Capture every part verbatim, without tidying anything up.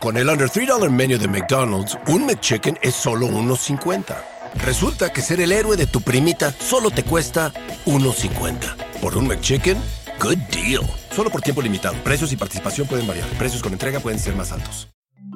Con el under three dollar menu de McDonald's, un McChicken es solo one fifty. Resulta que ser el héroe de tu primita solo te cuesta one fifty. Por un McChicken, good deal. Solo por tiempo limitado. Precios y participación pueden variar. Precios con entrega pueden ser más altos.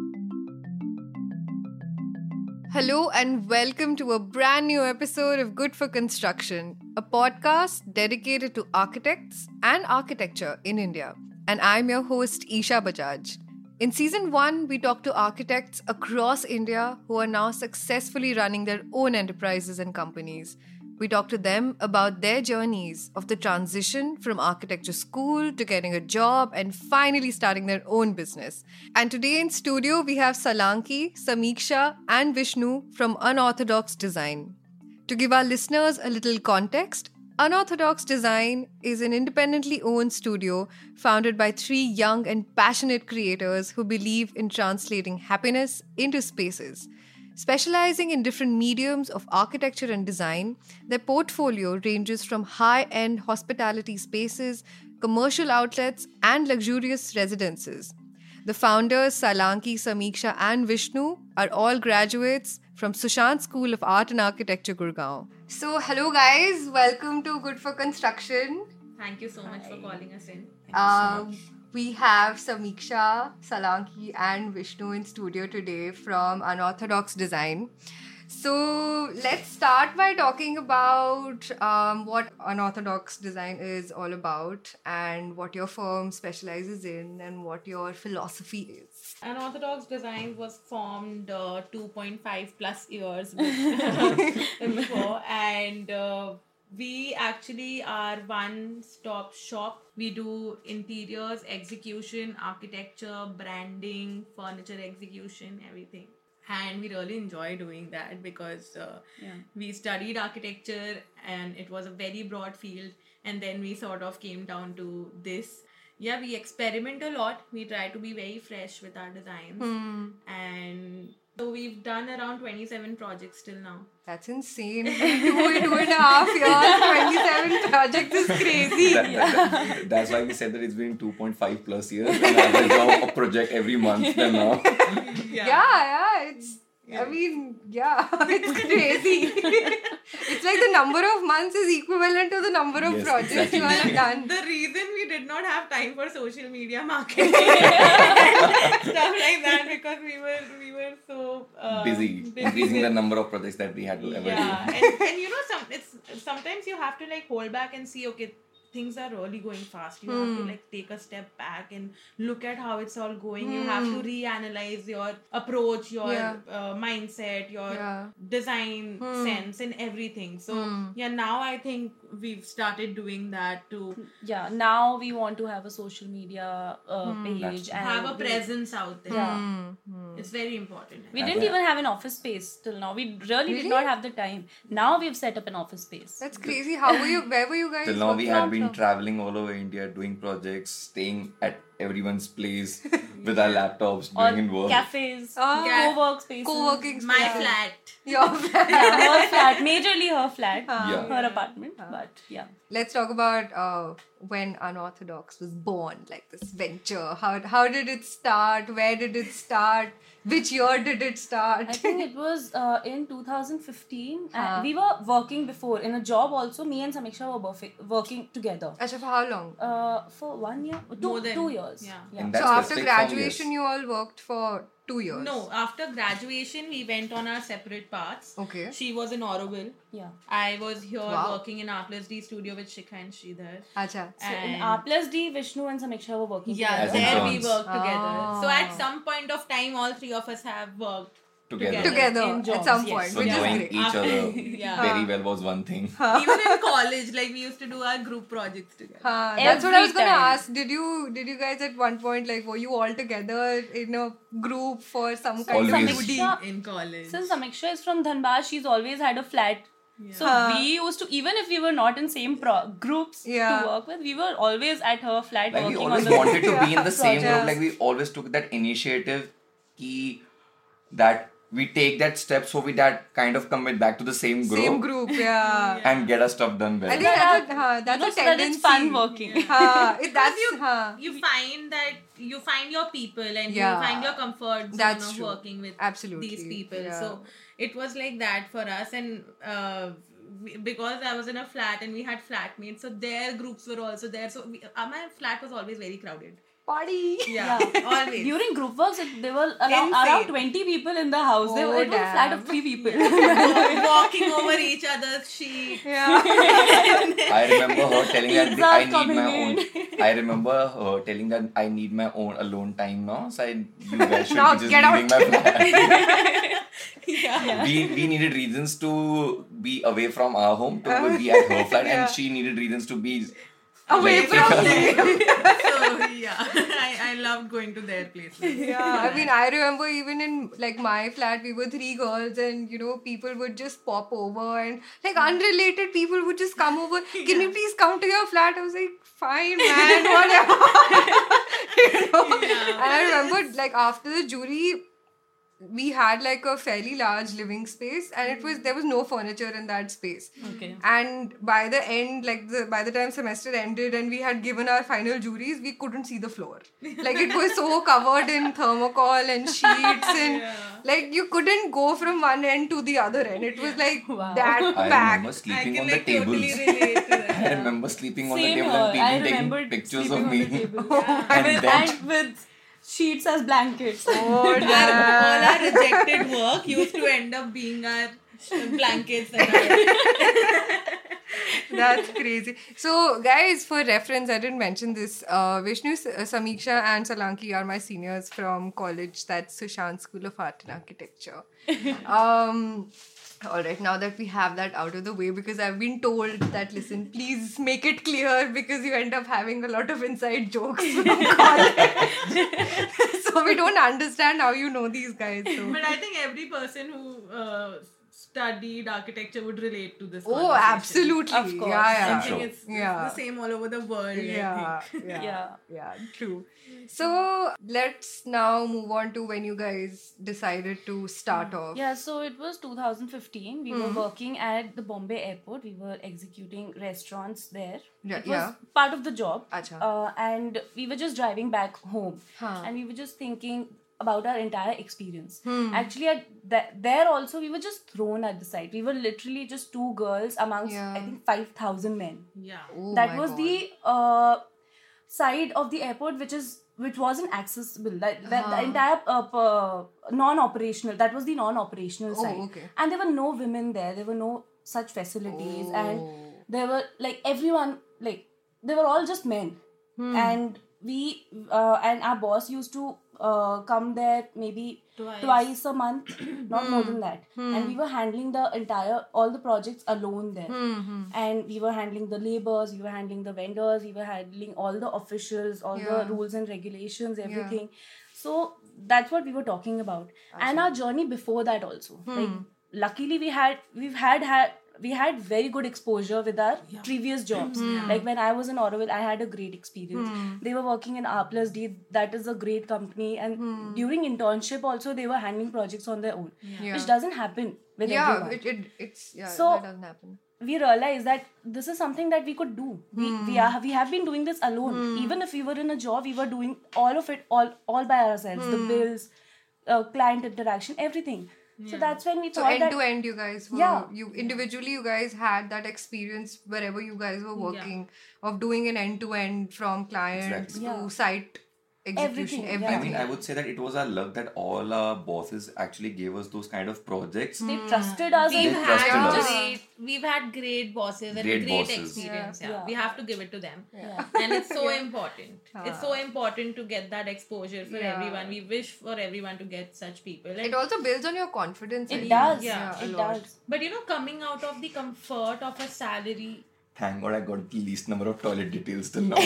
Hello and welcome to a brand new episode of Good for Construction, a podcast dedicated to architects and architecture in India. And I'm your host, Isha Bajaj. In season one, we talk to architects across India who are now successfully running their own enterprises and companies. We talk to them about their journeys of the transition from architecture school to getting a job and finally starting their own business. And today in studio, we have Salanki, Samiksha, and Vishnu from Unorthodox Design. To give our listeners a little context, Unorthodox Design is an independently owned studio founded by three young and passionate creators who believe in translating happiness into spaces. Specializing in different mediums of architecture and design, their portfolio ranges from high-end hospitality spaces, commercial outlets, and luxurious residences. The founders, Salanki, Samiksha, and Vishnu, are all graduates from Sushant School of Art and Architecture, Gurgaon. So, hello guys, welcome to Good for Construction. Thank you so much Hi. for calling us in. Um, we have Samiksha, Salanki, and Vishnu in studio today from Unorthodox Design. So, let's start by talking about um, what Unorthodox Design is all about and what your firm specializes in and what your philosophy is. Unorthodox Design was formed uh, two point five plus years before, and uh, we actually are one-stop shop. We do interiors, execution, architecture, branding, furniture execution, everything. And we really enjoy doing that because uh, yeah. we studied architecture and it was a very broad field. And then we sort of came down to this. Yeah, we experiment a lot. We try to be very fresh with our designs. Hmm. And so we've done around twenty-seven projects till now. That's insane. two, two and a half years, twenty-seven projects is crazy. That, that, that, that's why we said that it's been two point five plus years and average of a project every month than now. Yeah, yeah, yeah it's, yeah. I mean, yeah, it's crazy. It's like the number of months is equivalent to the number of yes, projects exactly. you all have done. The reason we did not have time for social media marketing and stuff like that because we were we were so uh, busy, busy increasing with, the number of projects that we had to ever yeah. do. and, and you know, some it's sometimes you have to like hold back and see, okay, things are really going fast. You hmm. have to like take a step back and look at how it's all going. Hmm. You have to reanalyze your approach, your yeah. uh, mindset, your yeah. design hmm. sense and everything. So hmm. yeah, now I think we've started doing that too. Yeah, now we want to have a social media uh, hmm. page and have a presence out there. Yeah. Hmm. It's very important. We didn't even have an office space till now. We really, really did not have the time. Now we've set up an office space. That's crazy. How were you? Where were you guys? Till now we had been traveling all over India, doing projects, staying at everyone's place with our laptops, doing in work. Cafes, oh, co-work spaces. Co-working spaces. My flat. Your flat. Yeah, her flat. Majorly her flat. Uh, yeah. Her apartment. Uh, but yeah. Let's talk about uh, when Unorthodox was born, like this venture. How how did it start? Where did it start? Which year did it start? I think it was uh, in two thousand fifteen. Huh. And we were working before in a job also. Me and Samiksha were perfect, working together. Asha, for how long? Uh, for one year, two, More than, two years. Yeah. yeah. So after graduation, you all worked for two years? No, after graduation, we went on our separate paths. Okay. She was in Auroville. Yeah. I was here wow. working in R plus D studio with Shikha and Sridhar. Acha. So in R plus D, Vishnu and Samiksha were working yeah, together. Yeah, there we worked oh. together. So at some point of time, all three of us have worked together, together at some point, yes. which so is knowing great. each After, other yeah. very well was one thing. Even in college, like we used to do our group projects together. Huh, that's what I was gonna ask. Did you did you guys at one point, like, were you all together in a group for some kind always. of duty in college? Since Samiksha is from Dhanbad, she's always had a flat. Yeah. So huh. we used to, even if we were not in same pro- groups yeah. to work with, we were always at her flat like working we always on the wanted to yeah. be in the same project. group. Like we always took that initiative ki, that we take that step so we that kind of commit back to the same group. Same group, yeah. And get our stuff done well. I think that's a, uh, that's You know, a so that tendency. it's fun working. Uh, it, that's you, huh. you find that you find your people and Yeah. you find your comfort zone That's of true. working with Absolutely. these people. Yeah. So it was like that for us, and uh, we- because I was in a flat and we had flatmates, so their groups were also there. So we, uh, my flat was always very crowded. Party. Yeah, always. During group works, it, there were around, Insane. around twenty people in the house. Oh, there were, it was a damn. flat of three people. Walking over each other's sheet. Yeah. I remember her telling that Pizzas I need coming my in. own. I remember her telling that I need my own alone time now. So I, you guys should Now be just get leaving my flat. Yeah. we we needed reasons to be away from our home to be at her flat, Yeah. and she needed reasons to be Away like, from me. So yeah, I, I loved going to their places. Yeah, I mean, I remember even in like my flat, we were three girls, and you know, people would just pop over, and like unrelated people would just come over. Can you please come to your flat? I was like, fine, man, whatever. you know? Yeah. And I remember like after the jury, we had like a fairly large living space, and it was there was no furniture in that space. Okay. And by the end, like the by the time semester ended and we had given our final juries, we couldn't see the floor. Like it was so covered in thermocol and sheets, and Yeah. like you couldn't go from one end to the other end. It was like Wow. that I packed. remember I sleeping can on the like totally tables. relate to that. I remember sleeping on the Same table here. and people I taking remember pictures sleeping of on me. the table. And with, then- and with sheets as blankets. Oh, Our, damn. all our rejected work used to end up being our blankets and our That's crazy. So, guys, for reference, I didn't mention this. Uh, Vishnu, S- uh, Samiksha, and Salanki are my seniors from college. That's Sushant School of Art and Architecture. um, all right, now that we have that out of the way, because I've been told that, listen, please make it clear because you end up having a lot of inside jokes from college. So, we don't understand how you know these guys. So. But I think every person who uh, studied architecture would relate to this. Oh, conversation. absolutely. Of course. Yeah, I yeah. I'm think sure. it's, it's Yeah. the same all over the world. I Yeah, think. yeah, Yeah. yeah, true. So let's now move on to when you guys decided to start off. Yeah, so it was two thousand fifteen. We were working at the Bombay airport. We were executing restaurants there. Yeah, It was yeah. part of the job. Acha. Uh, and we were just driving back home. Huh. And we were just thinking about our entire experience. Hmm. Actually, at th- there also, we were just thrown at the site. We were literally just two girls amongst, Yeah. I think, five thousand men. Yeah. Oh that my was God. the uh, side of the airport which is which wasn't accessible. That, that Huh. the entire uh, p- non-operational. That was the non-operational Oh, side. okay. And there were no women there. There were no such facilities, Oh. and there were like everyone like they were all just men. Hmm. And we uh, and our boss used to uh, come there maybe Twice. twice a month, not more than that. Hmm. And we were handling the entire all the projects alone there. Hmm. And we were handling the laborers, we were handling the vendors, we were handling all the officials, all Yeah. the rules and regulations, everything. So that's what we were talking about. And our journey before that also. Hmm. Like luckily we had we've had had we had very good exposure with our previous jobs. Hmm. Like when I was in Auroville, I had a great experience. They were working in R plus D, that is a great company. And Hmm. during internship also, they were handling projects on their own, Yeah. which doesn't happen with Yeah, everyone. it, it it's yeah, So- that doesn't happen. We realized that this is something that we could do. We Hmm. we are we have been doing this alone. Even if we were in a job, we were doing all of it all all by ourselves. Hmm. The bills, uh, client interaction, everything. So that's when we So thought end that to end, you guys were Yeah. you individually. You guys had that experience wherever you guys were working of doing an end to end from clients Exactly. Yeah. to site execution, Everything, yeah. everything. I mean, I would say that it was our luck that all our bosses actually gave us those kind of projects. they Hmm. trusted us. We've They and trusted had us. great, we've had great bosses and Great great, bosses. experience. Yeah. Yeah. Yeah. We have to give it to them. Yeah. And it's so important. It's so important to get that exposure for Yeah. everyone. We wish for everyone to get such people. And, It also builds on your confidence. I It think. does. Yeah, a it lot. does. but you know, coming out of the comfort of a salary. Thank God I got the least number of toilet details till now.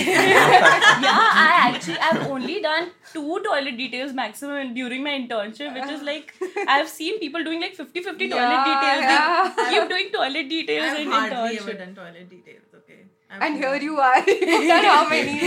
Yeah, I actually I've only done two toilet details maximum during my internship, which is like I've seen people doing like fifty fifty toilet Yeah, details. yeah. They keep doing toilet details I've in hardly ever internship. done toilet details, okay? And here you are. You've done how many?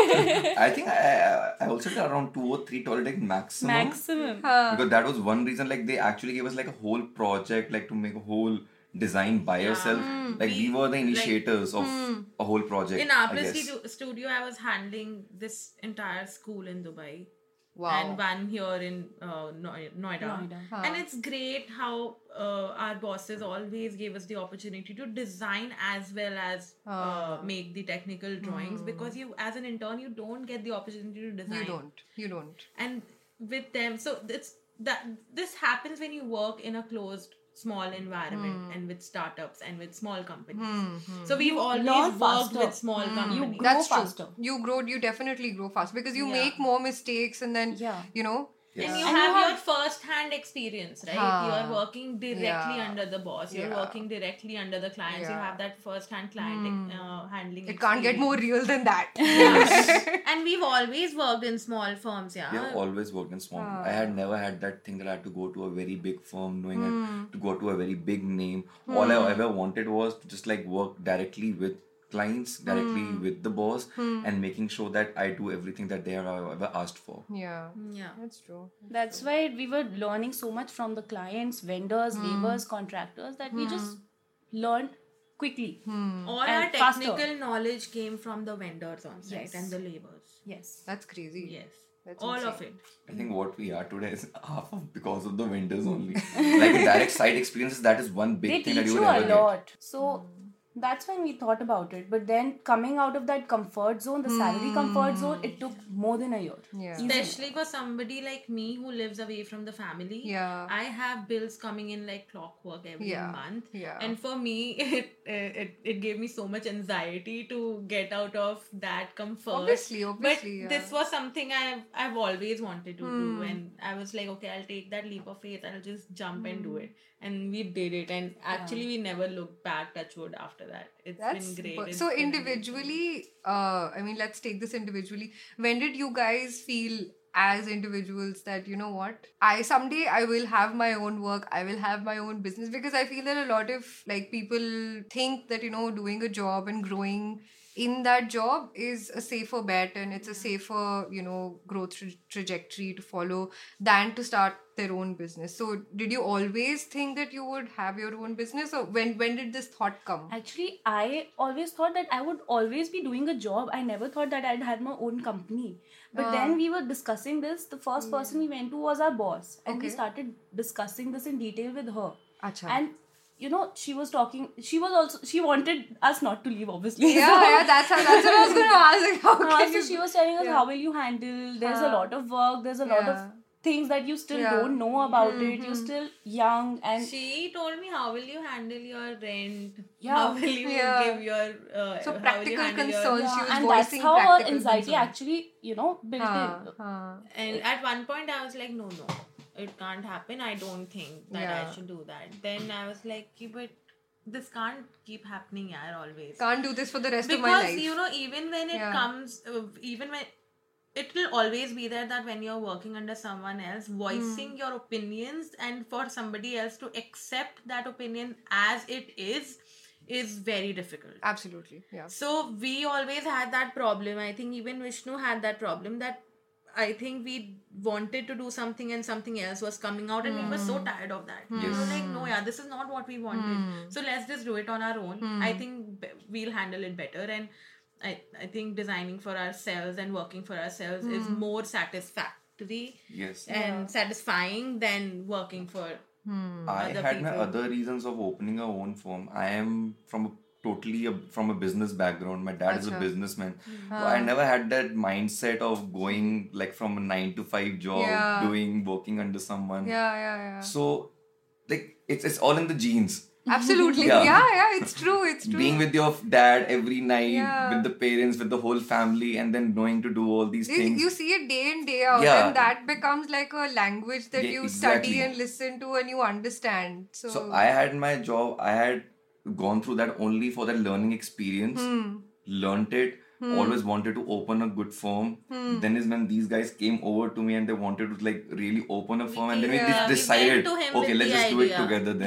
I think I I also did around two or three toilet maximum. Maximum. Because that was one reason, like they actually gave us like a whole project, like to make a whole design by yourself. Like we, we were the initiators like, of mm. a whole project. In our studio, studio, I was handling this entire school in Dubai. Wow. And one here in uh, Noida. Noida. Huh. And it's great how uh, our bosses always gave us the opportunity to design as well as uh, uh, make the technical drawings mm. because you, as an intern, you don't get the opportunity to design. You don't. You don't. And with them, so it's that this happens when you work in a closed small environment mm. and with startups and with small companies. Mm-hmm. So we've always worked faster. with small mm. companies. You grow That's faster. True. You grow, you definitely grow fast because you yeah. make more mistakes and then, yeah. you know. Yes. And you and have, you have your first-hand experience, right? Huh. You are working directly yeah. under the boss. You're yeah. working directly under the clients. Yeah. You have that first-hand client mm. uh, handling It experience. Can't get more real than that. Yes. And we've always worked in small firms, yeah? We have always worked in small uh. I had never had that thing that I had to go to a very big firm, knowing mm. I had to go to a very big name. Mm. All I ever wanted was to just like work directly with clients, directly mm. with the boss mm. and making sure that I do everything that they have ever asked for. Yeah, yeah, that's true. That's, that's true. Why we were learning so much from the clients, vendors, mm. laborers, contractors that mm. we just learned quickly. Mm. All our technical faster. knowledge came from the vendors on site yes. and the laborers. Yes. That's crazy. Yes. That's all insane. of it. I think what we are today is half of because of the vendors only. Like a direct site experiences, that is one big they thing that you would you ever a lot. Get. So mm. that's when we thought about it. But then coming out of that comfort zone, the mm. salary comfort zone, it took more than a year. Yeah. Especially for somebody like me who lives away from the family. Yeah. I have bills coming in like clockwork every yeah. month. Yeah. And for me, it, it it gave me so much anxiety to get out of that comfort. Obviously, obviously. But yeah. this was something I've, I've always wanted to mm. do. And I was like, okay, I'll take that leap of faith. I'll just jump mm. and do it. And we did it. And actually, yeah. we never looked back, touch wood, after that. It's That's been great. It's so been individually, uh, I mean, let's take this individually. When did you guys feel as individuals that, you know what, I someday I will have my own work, I will have my own business? Because I feel that a lot of like people think that, you know, doing a job and growing in that job is a safer bet and it's a safer, you know, growth tra- trajectory to follow than to start their own business. So did you always think that you would have your own business, or when when did this thought come? Actually, I always thought that I would always be doing a job. I never thought that I'd had my own company. But uh, then we were discussing this. The first yeah. person we went to was our boss. And okay. we started discussing this in detail with her. Achha. And you know, she was talking, she was also, she wanted us not to leave, obviously. Yeah, so, yeah, that's, how, that's what I was going to ask. Like, how uh, can so you... she was telling us, yeah. how will you handle, there's uh, a lot of work, there's a yeah. lot of things that you still yeah. don't know about mm-hmm. it, you're still young. And she told me, how will you handle your rent? Yeah. How will you yeah. give your... Uh, so practical concerns, your, yeah. she was and voicing that's how her anxiety concerns. actually, you know, built uh, in. Uh, and at one point I was like, no, no, it can't happen. I don't think that yeah. I should do that. Then I was like, but this can't keep happening, yaar, always. Can't do this for the rest because, of my life. Because, you know, even when it yeah. comes, uh, even when, it will always be there that when you're working under someone else, voicing mm. your opinions and for somebody else to accept that opinion as it is, is very difficult. Absolutely, yeah. So, we always had that problem. I think even Vishnu had that problem that I think we wanted to do something and something else was coming out and mm. we were so tired of that. Yes. We were like, no, yeah, this is not what we wanted. Mm. So let's just do it on our own. Mm. I think we'll handle it better. And I, I think designing for ourselves and working for ourselves mm. is more satisfactory yes. and yeah. satisfying than working for mm. I other had people. my other reasons of opening a own firm. I am from a totally a, from a business background. My dad Achha. is a businessman. Mm. So I never had that mindset of going like from a nine to five job, yeah. doing, working under someone. Yeah, yeah, yeah. So like it's it's all in the genes. Absolutely. Yeah. yeah, yeah, it's true, it's true. Being with your dad every night, yeah. with the parents, with the whole family, and then knowing to do all these you, things. You see it day in, day out, yeah. and that becomes like a language that yeah, you exactly. study and listen to and you understand. So, so I had my job, I had gone through that only for that learning experience, hmm. learnt it, hmm. always wanted to open a good firm. Hmm. Then is when these guys came over to me and they wanted to like really open a firm, and then yeah. we decided, we okay, let's just do it together then.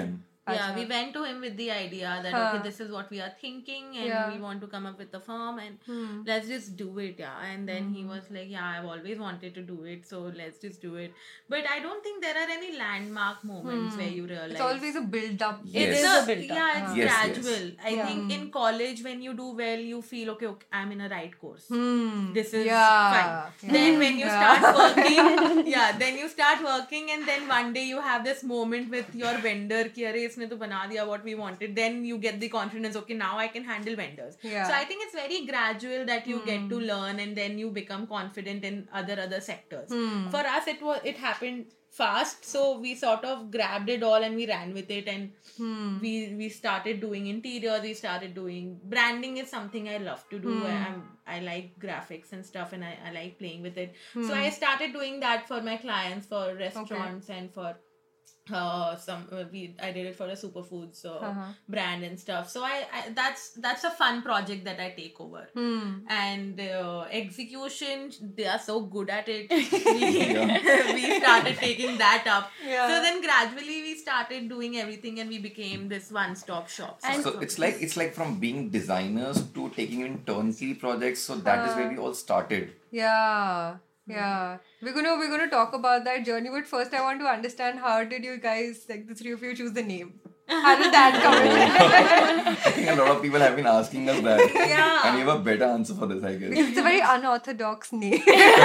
Yeah, Acha. we went to him with the idea that Huh. okay, this is what we are thinking, and Yeah. we want to come up with a firm, and Hmm. let's just do it, yeah. And then he was like, yeah, I've always wanted to do it, so let's just do it. But I don't think there are any landmark moments where you realize It's always a build-up. Yes. It's is a, a build-up. yeah, it's Yes, gradual. yes. I Yeah. think in college when you do well, you feel okay, okay I'm in a right course. Hmm. This is Yeah. fine. Yeah. Then when you Yeah. start working, yeah, then you start working, and then one day you have this moment with your vendor ki arey isne to bana diya what we wanted. Then you get the confidence, okay, now I can handle vendors. Yeah. So I think it's very gradual that you get to learn, and then you become confident in other other sectors. For us it was it happened fast, so we sort of grabbed it all and we ran with it, and we we started doing interior, we started doing branding. Is something I love to do. I'm, I like graphics and stuff, and I, I like playing with it. So I started doing that for my clients, for restaurants, and for uh some uh, we I did it for a superfoods uh, Uh-huh. brand and stuff. So I, I that's that's a fun project that I take over. Hmm. And uh, execution, they are so good at it. we, we started taking that up. Yeah. So then gradually we started doing everything, and we became this one-stop shop. So, So it's like it's like from being designers to taking in turnkey projects. So that is where we all started. Yeah. Yeah. We're gonna we're gonna talk about that journey, but first I want to understand how did you guys, like the three of you, choose the name? How did that come in? I think a lot of people have been asking us that. Yeah. And you have a better answer for this, I guess. It's a very unorthodox name.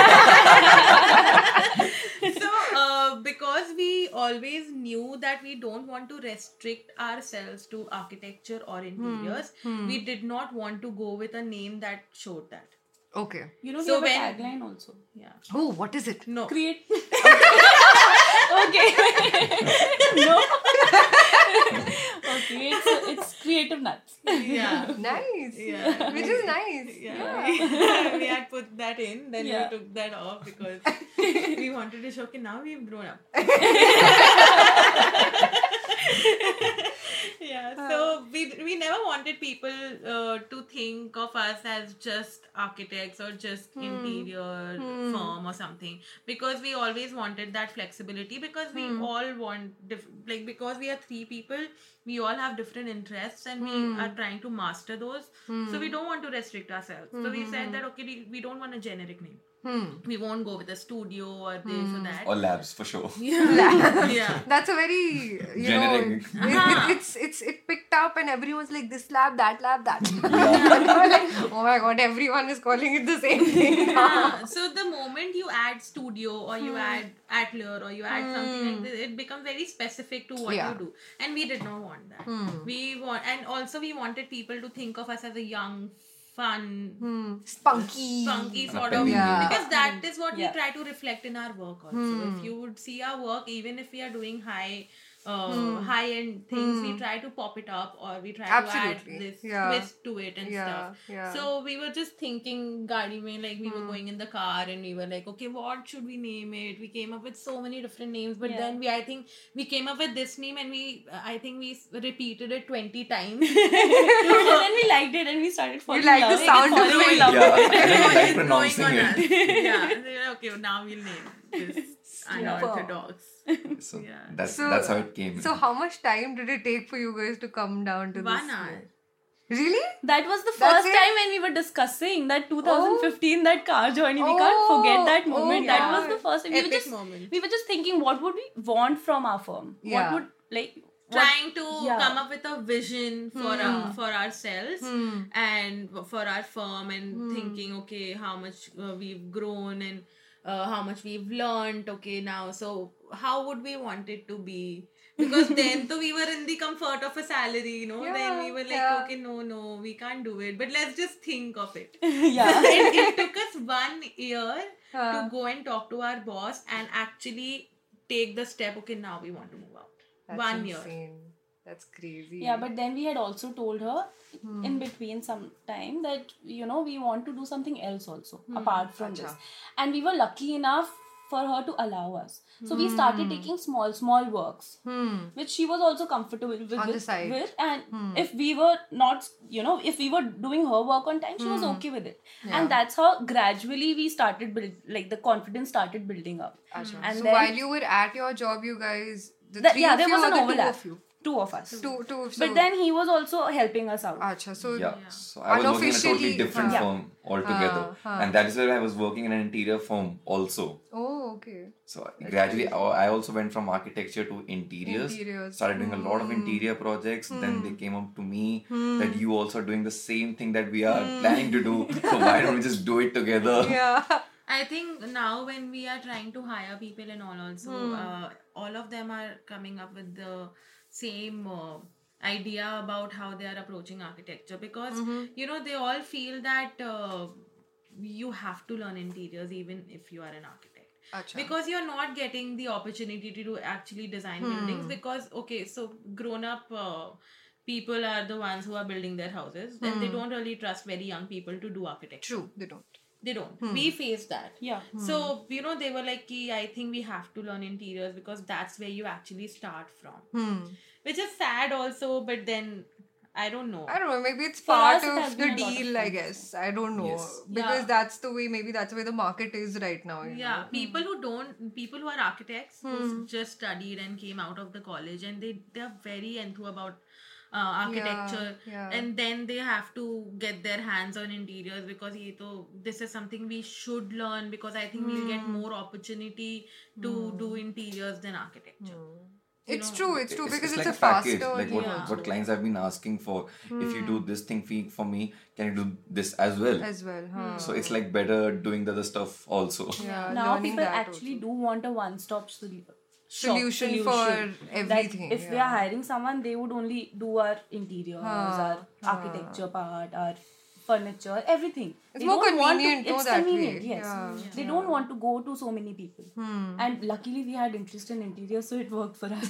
so uh, because we always knew that we don't want to restrict ourselves to architecture or interiors, we did not want to go with a name that showed that. Okay. You know, we So have when- a tagline also. Yeah. Oh, what is it? No. Create. Okay. No. Okay, it's, it's creative nuts. Yeah. Nice. Yeah. Which is nice. Yeah, We, we had put that in, then Yeah. we took that off because we wanted to show, okay, now we've grown up. Yeah, so we we never wanted people uh, to think of us as just architects or just interior firm or something, because we always wanted that flexibility, because we all want diff- like because we are three people, we all have different interests, and we are trying to master those. So we don't want to restrict ourselves. So we said that okay, we, we don't want a generic name. We won't go with a studio or this or that. Or labs for sure. Yeah. Yeah. That's a very, you Generic. know, it, it, it's it's it picked up and everyone's like this lab, that lab, that. And you're like, oh my god, everyone is calling it the same thing. Yeah. So the moment you add studio or you add atelier or you add something like this, it becomes very specific to what Yeah. you do. And we did not want that. We want, and also we wanted people to think of us as a young, fun, Hmm. Spunky. funky And sort a of, penny Yeah. because that is what Yeah. we try to reflect in our work also. If you would see our work, even if we are doing high uh, high end things, we try to pop it up, or we try Absolutely. to add this Yeah. twist to it and Yeah, stuff. yeah. So we were just thinking gaadi mein, like we were going in the car and we were like, okay, what should we name it? We came up with so many different names, but Yeah. then we I think we came up with this name, and we I think we s- repeated it twenty times. And then we liked it and we started falling like in the love. sound of falling it. in love Yeah. with it. And then you like It's pronouncing growing on it. us. Yeah. So we're like, okay, now we'll name this unorthodox. So Yeah. that's So- that's how it came. So how much time did it take for you guys to come down to One this? hour. Really? That was the That's first it? time when we were discussing that twenty fifteen, that car journey. We can't Oh, forget that oh moment. that God. was the first time. We were Epic just moment. we were just thinking, what would we want from our firm? Yeah. What would like what, Trying to Yeah. come up with a vision for our, for ourselves Hmm. and for our firm, and thinking, okay, how much uh, we've grown, and uh, how much we've learned. Okay, now, so how would we want it to be? Because then so we were in the comfort of a salary, you know. Yeah, then we were like, yeah. okay, no, no, we can't do it. But let's just think of it. yeah. it, it took us one year Huh. to go and talk to our boss and actually take the step. Okay, now we want to move out. That's one year. insane. That's crazy. Yeah, but then we had also told her in between some time that, you know, we want to do something else also apart from Acha. this. And we were lucky enough for her to allow us. So we started taking small, small works, Hmm. which she was also comfortable with. On the with, side. with. And if we were not, you know, if we were doing her work on time, she was okay with it. Yeah. And that's how gradually we started build, like the confidence started building up. Acha. And so then- while you were at your job, you guys, the That- three yeah, of there you was or an the two overlap. of you? Two of us. Two, two. So, But then he was also helping us out. Acha, so Yeah. So I was working in a totally Unofficially- different huh. firm altogether. Huh, huh. And that is where I was working in an interior firm also. Oh, okay. So gradually, I I also went from architecture to interiors. Interiors. Started doing a lot of interior projects. Then they came up to me that you also are doing the same thing that we are planning to do. So why don't we just do it together? Yeah. I think now when we are trying to hire people and all also, uh, all of them are coming up with the same uh, idea about how they are approaching architecture because, you know, they all feel that uh, you have to learn interiors even if you are an architect. Acha. Because you're not getting the opportunity to do actually design buildings because, okay, so grown up uh, people are the ones who are building their houses and they don't really trust very young people to do architecture. True, they don't. They don't. We face that. Yeah. So, you know, they were like, Ki, I think we have to learn interiors because that's where you actually start from. Hmm. Which is sad also, but then I don't know. I don't know, maybe it's For part us, it has of the been a lot of deal, I fun. guess. I don't know. Yes. Because Yeah. that's the way, maybe that's the way the market is right now. You Yeah, know? people who don't, people who are architects who just studied and came out of the college and they, they are very enthused about uh, architecture yeah. and then they have to get their hands on interiors because ye to, this is something we should learn because I think we'll get more opportunity to do interiors than architecture. It's know, true, it's true, because it's, like a a package. faster. Like what, yeah. what clients have been asking for. If you do this thing fee- for me, can you do this as well? as well. Huh? So it's like better doing the other stuff also. yeah, Now learning people that actually also. do want a one-stop solu- Solution shop for That everything, if we yeah. are hiring someone, they would only do our interiors, Huh, our architecture part, our furniture, everything. It's They more don't want convenient, to, no, it's that convenient, way. yes. Yeah. They don't want to go to so many people. Hmm. And luckily we had interest in interiors, so it worked for us.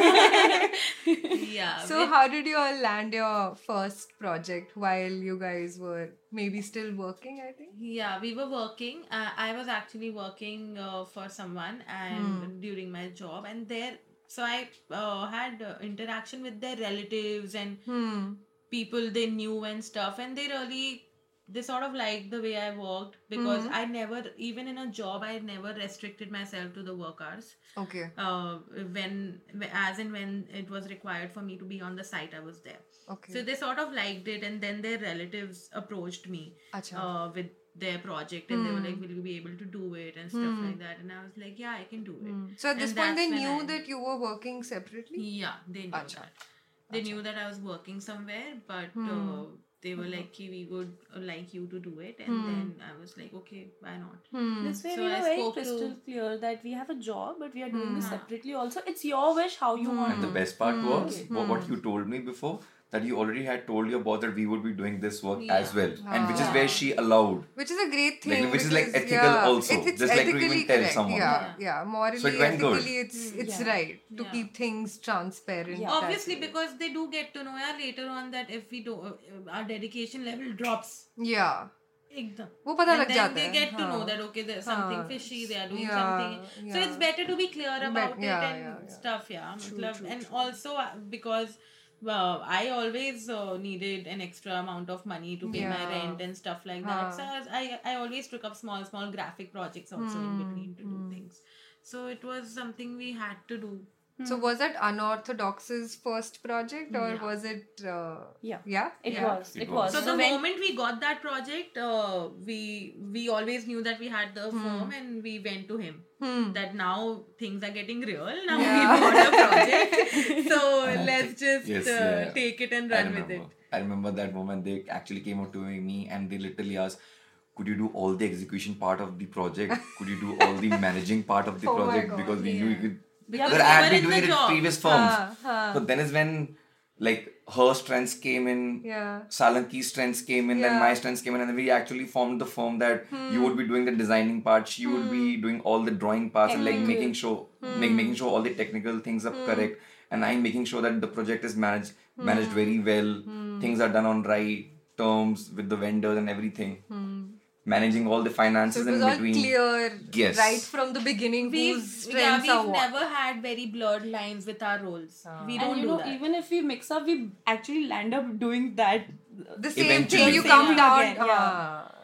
Yeah. So, how did you all land your first project while you guys were maybe still working? I think. Yeah, we were working. Uh, I was actually working uh, for someone and during my job, and there, so I uh, had uh, interaction with their relatives and Hmm. people they knew and stuff, and they really they sort of liked the way I worked because I never, even in a job, I never restricted myself to the work hours. Okay. Uh, when as and when it was required for me to be on the site, I was there. Okay. So they sort of liked it, and then their relatives approached me Acha. uh, with their project, and they were like, "Will you be able to do it?" and stuff like that. And I was like, "Yeah, I can do it." So at this And point, they that's when knew I- that you were working separately. Yeah, they knew Acha. that. They knew that I was working somewhere, but uh, they were like, "Ki, we would uh, like you to do it," and then I was like, "Okay, why not?" This way So we I were very spoke to- crystal clear that we have a job, but we are doing this separately also. It's your wish how you want And to the best part was what, what you told me before, that you already had told your boss that we would be doing this work as well, and which is where she allowed. Which is a great Like, thing. which is, like, because, ethical yeah, also, It's, it's just like to even ethically tell correct. someone. Yeah, yeah. Morally, So it went good. ethically, it's it's Yeah. right to Yeah. keep things transparent. Yeah. that Obviously, way. because they do get to know yeah, later on that if we do, uh, our dedication level drops. Yeah. Ekdam. वो पता And लग then जाता they है. get to know हाँ. that okay, there's something हाँ. fishy, they are doing Yeah, something. So yeah. it's better to be clear about yeah, it and yeah, yeah. stuff, yeah. Matlab, and also uh, because uh, I always uh, needed an extra amount of money to pay my Yeah. rent and stuff like that. So I, was- I I always took up small small graphic projects also in between to do things. So it was something we had to do. So was that Unorthodox's first project, or was it? Uh, Yeah. Yeah. It Yeah. was. It It was. was. So the when- moment we got that project, uh, we we always knew that we had the firm, and we went to him. That now things are getting real. Now we got a project, so let's just Yes, uh, yeah. take it and I run with remember. it. I remember that moment. They actually came up to me and they literally asked, "Could you do all the execution part of the project? Could you do all the managing part of the Oh my project? God, Because we knew you could." Because But we I had were been in doing the it in job. previous firms. Huh, huh. So then is when like her strengths came in, Yeah. Salanki's strengths came in, then Yeah. my strengths came in, and then we actually formed the firm that you would be doing the designing part, she would be doing all the drawing parts and like making sure make, making sure all the technical things are correct, and I'm making sure that the project is managed managed very well, things are done on right terms with the vendors and everything. Managing all the So finances it was in all between. clear Yes. right from the beginning. We've, whose yeah, strengths are we've what. never had very blurred lines with our roles. We don't and you do know, that. even if we mix up, we actually land up doing that. The same Eventually. thing. You Same come thing down. again, yeah. ah.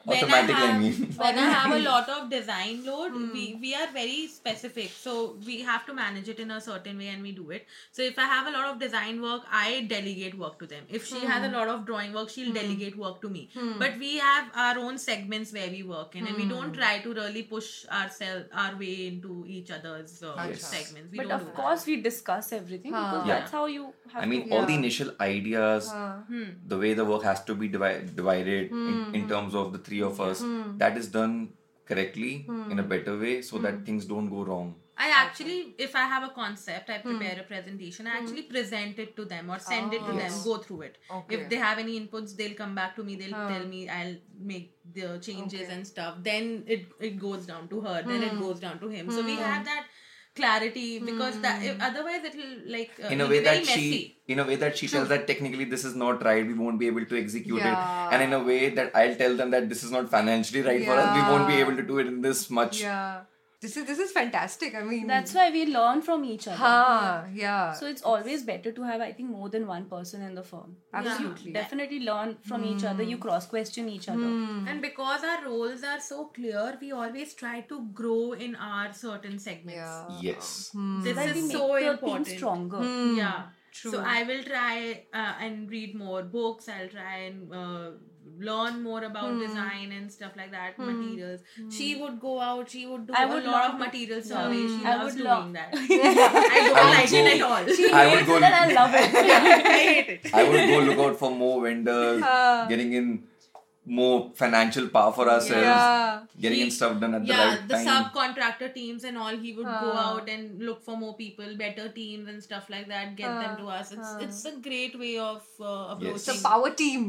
when Automatically, I I have, mean. when I have a lot of design load, we, we are very specific. So we have to manage it in a certain way and we do it. So if I have a lot of design work, I delegate work to them. If she has a lot of drawing work, she'll delegate work to me. But we have our own segments where we work in, and we don't try to really push ourselves our way into each other's uh, Yes. segments. We But don't of do course, we discuss everything because Yeah. that's how you have I mean, to. all the Yeah. initial ideas, the way the work has to be divi- divided in, in terms of the three of us, that is done correctly in a better way so that things don't go wrong. I actually, if I have a concept, I prepare a presentation. I actually present it to them or send it to them, go through it. Okay. If they have any inputs, they'll come back to me. They'll tell me. I'll make the changes Okay. and stuff. Then it it goes down to her. Then it goes down to him. So we have that clarity because that if, otherwise it'll like uh, In a it'll way be very that she, messy. in a way that she tells that technically this is not right, we won't be able to execute Yeah. it, and in a way that I'll tell them that this is not financially right for us, we won't be Yeah. able to do it in this much. Yeah. This is this is fantastic. I mean, That's why we learn from each other. huh, yeah. So it's always better to have, I think, more than one person in the firm. Absolutely. Definitely learn from each other. You cross question each other. And because our roles are so clear, we always try to grow in our certain segments. Yeah. Yes. This That we is make so the team important. stronger. Yeah. True. So I will try uh, and read more books. I'll try and uh, learn more about design and stuff like that, materials. She would go out. She would do I a would lot love of to- material surveys. She I loves would doing love- that. I don't would like it go- at all. She I would hates go- it and I love it. I hate it. I would go look out for more vendors, getting in more financial power for ourselves, Yeah. getting in He- stuff done at the Yeah, right the time. subcontractor teams and all, he would go out and look for more people, better teams and stuff like that, get them to us. It's it's a great way of uh, approaching. It's a power team.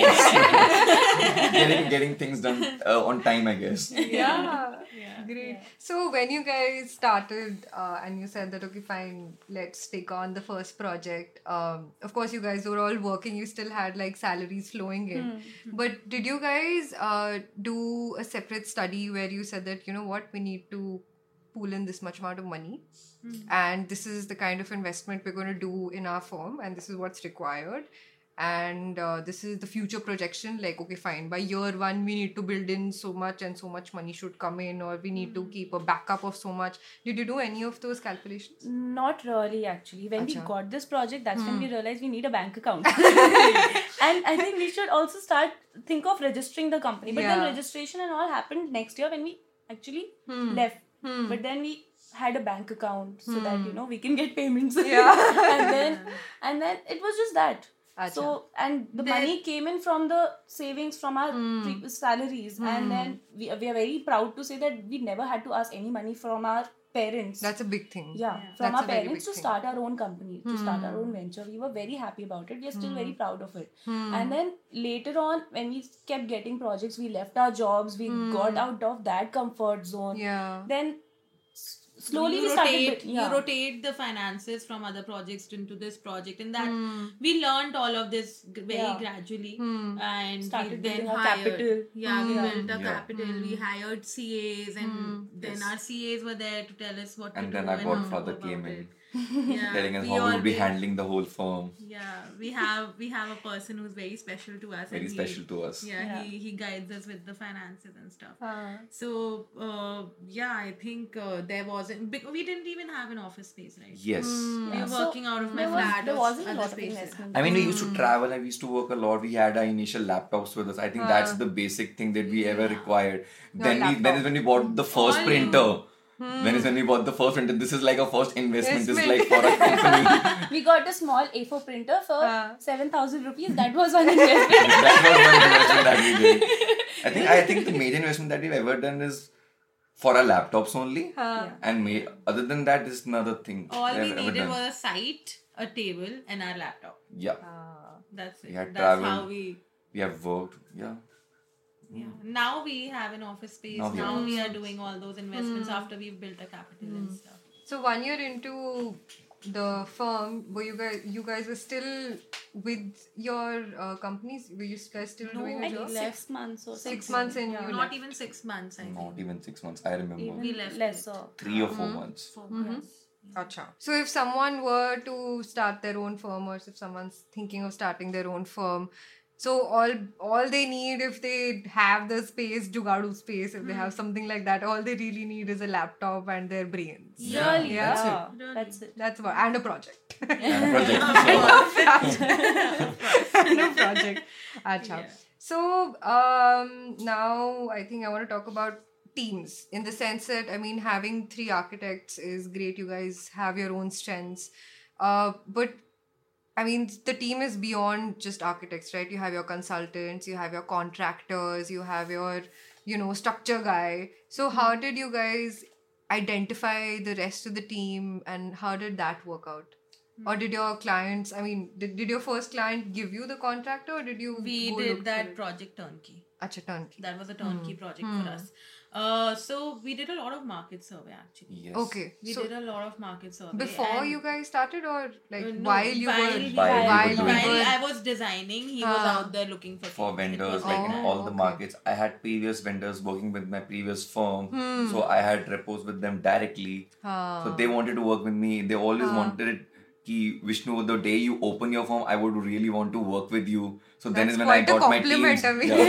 getting getting things done uh, on time, I guess. yeah. Great. So when you guys started uh, and you said that okay fine, let's take on the first project, um, of course you guys were all working, you still had like salaries flowing in, but did you guys uh, do a separate study where you said that you know what, we need to pool in this much amount of money and this is the kind of investment we're going to do in our firm and this is what's required, and uh, this is the future projection, like okay fine, by year one we need to build in so much and so much money should come in, or we need to keep a backup of so much? Did you do any of those calculations? Not really, actually. When we Acha. got this project, that's when we realized we need a bank account. And I think we should also start think of registering the company. But then Yeah. registration and all happened next year when we actually left. But then we had a bank account so that you know we can get payments. Yeah. and then and then it was just that. Acha. So and the There- money came in from the savings from our pre- salaries, and then we, we are very proud to say that we never had to ask any money from our parents. That's a big thing. Yeah, Yeah. from That's our a very parents big to thing. start our own company, to start our own venture. We were very happy about it. We are still very proud of it. And then later on, when we kept getting projects, we left our jobs, we got out of that comfort zone. Yeah. Then s- slowly you we started. rotate, bit- yeah. you rotate the finances from other projects into this project, and that we learned all of this g- very Yeah. gradually, and Started we then building our hired. capital. Yeah, we Yeah. built a Yeah. capital. We hired C As, and then Yes. our C As were there to tell us what And to then do our and how to godfather go came about in, it. Yeah, telling us we how we would be always- handling the whole firm. Yeah, we have we have a person who's very special to us. Very and special he, to us. Yeah, Yeah. he he guides us with the finances and stuff. Uh, So uh, yeah, I think uh, there wasn't. bec- We didn't even have an office space, right? Yes. We Yeah. were So working out of my there was- flat there or wasn't a other lot of spaces. investment. I mean, we used to travel and we used to work a lot. We had our initial laptops with us. I think that's the basic thing that we ever required. Then we, then is when we bought the first All printer. Then is when we bought the first printer. This is like a first investment. This is like Investment. for a company. We got a small A four printer for Uh. seven thousand rupees. That was one investment. That was one investment that we did. I think I think the major investment that we've ever done is for our laptops only. uh, And may, other than that is another thing All we we've ever needed done. was a site, a table, and our laptop. Yeah, uh, That's it. We had That's how traveled. we. we have worked. Yeah. Yeah. Now we have an office space. Now Now, we we are doing all those investments after we've built a capital and stuff. so one year into the firm, were you guys you guys were still with your uh, companies? Were you guys still No, doing I a think job? six months or Six something. months in Yeah. you Not left. even six months, I think. Not even six months. I remember. Even We left lesser. Three or four months. Four Mm-hmm. months. Acha. So if someone were to start their own firm, or if someone's thinking of starting their own firm, So all all they need, if they have the space, jugadu space, if they have something like that, all they really need is a laptop and their brains. Yeah, Really, Yeah. that's it. yeah, Really. that's it. That's what, and a project. And a project. So, and a project. Acha. Yeah. So um, now I think I want to talk about teams, in the sense that, I mean, having three architects is great. You guys have your own strengths, uh, but I mean, the team is beyond just architects, right? You have your consultants, you have your contractors, you have your, you know, structure guy. So how did you guys identify the rest of the team, and how did that work out? Or did your clients, I mean, did, did your first client give you the contractor, or did you We go look did for that it? project turnkey. Acha, turnkey. That was a turnkey project for us. Uh, so we did a lot of market survey actually. yes. Okay. We So did a lot of market survey. before and- you guys started, or like Uh, no, while you while were we- While we were while doing we it. While were I was designing, he was Ah. out there looking for For things. It vendors, was like like in Oh, that. all the okay. markets, I had previous vendors working with my previous firm, Hmm. so I had repos with them directly. Ah. So they wanted to work with me. They always Ah. wanted it. Ki Vishnu, the day you open your firm, I would really want to work with you. So then That's is when I quite a got my compliment, teams. I mean. Yeah.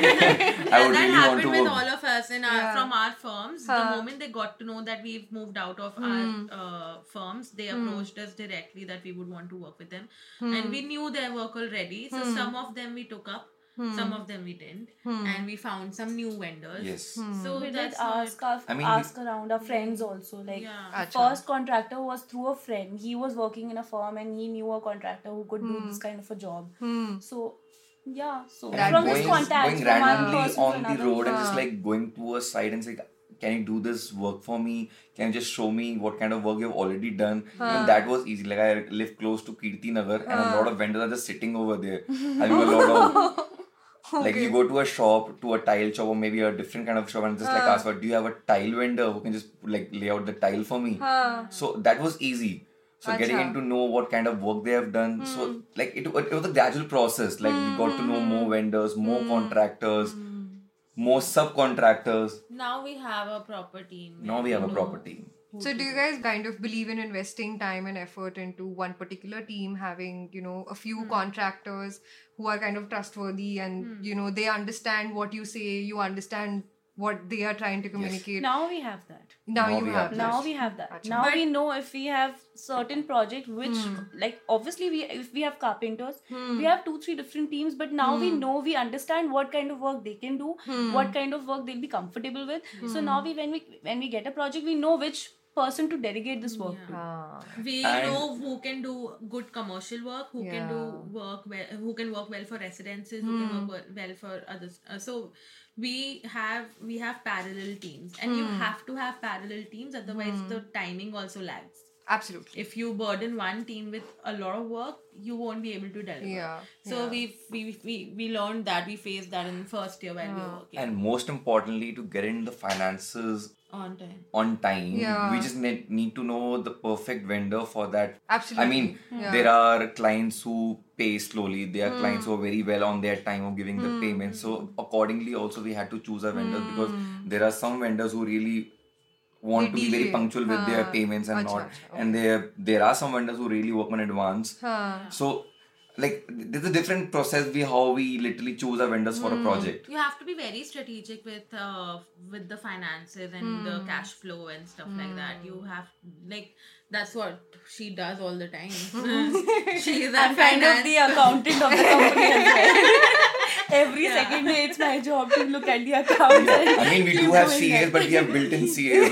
I Yeah, would that really want happened to with work. all of us in our, Yeah. from our firms. Huh. The moment they got to know that we've moved out of Hmm. our uh, firms, they approached us directly that we would want to work with them, Hmm. and we knew their work already. So some of them we took up, Hmm. some of them we didn't, and we found some new vendors. Yes. So We did that's ask our, I mean, ask around our friends also. Like Yeah. the Acha. first contractor was through a friend. He was working in a firm and he knew a contractor who could do this kind of a job. Hmm. So yeah, so That from was- this going, contact going from one randomly person to on the another. road and just Ah. like going to a site and say, can you do this work for me? Can you just show me what kind of work you've already done? Ah. And that was easy. Like I live close to Kirti Nagar and Ah. a lot of vendors are just sitting over there having a lot of like you go to a shop, to a tile shop or maybe a different kind of shop and just like Ah. ask for, do you have a tile vendor who can just like lay out the tile for me? Ah. So that was easy. So getting Acha. into know what kind of work they have done. So like it, it was a gradual process. Like we got to know more vendors, more contractors, more subcontractors. now we have a proper team. Now we have a know proper team. who So to do you guys kind of believe in investing time and effort into one particular team, having, you know, a few contractors who are kind of trustworthy and, you know, they understand what you say, you understand what they are trying to communicate. Now we have that. Now Now you we have have that. Now we have that. Acha. Now But- we know if we have certain project which like obviously we if we have carpenters, we have two, three different teams, but now we know we understand what kind of work they can do, what kind of work they'll be comfortable with. So now we when we when we get a project, we know which person to delegate this work to. Ah. We And- know who can do good commercial work, who can do Yeah. work well, who can work well for residences, who can work well- well for others. Uh, so we have we have parallel teams, and you have to have parallel teams, otherwise the timing also lags. Absolutely. If you burden one team with a lot of work, you won't be able to deliver. Yeah, So yeah. we we we we learned that, we faced that in first year while we were working And most importantly, to get in the finances on time. on time, Yeah. we just need, need to know the perfect vendor for that. Absolutely. I mean, Yeah. there are clients who pay slowly. There are clients who are very well on their time of giving the payment. So accordingly, also we had to choose our vendors because there are some vendors who really want They to be very delay. punctual with their Ah. payments and Acha, not. acha, And there there are some vendors who really work on advance. Huh. So like there's a different process we how we literally choose our vendors for a project. You have to be very strategic with uh, with the finances and the cash flow and stuff like that. You have like that's what she does all the time. She is I'm kind of the accountant of the company as well. Every second day, it's my job to look at the accounts. and I mean, we keep do have doing C As, that. but we have built-in C As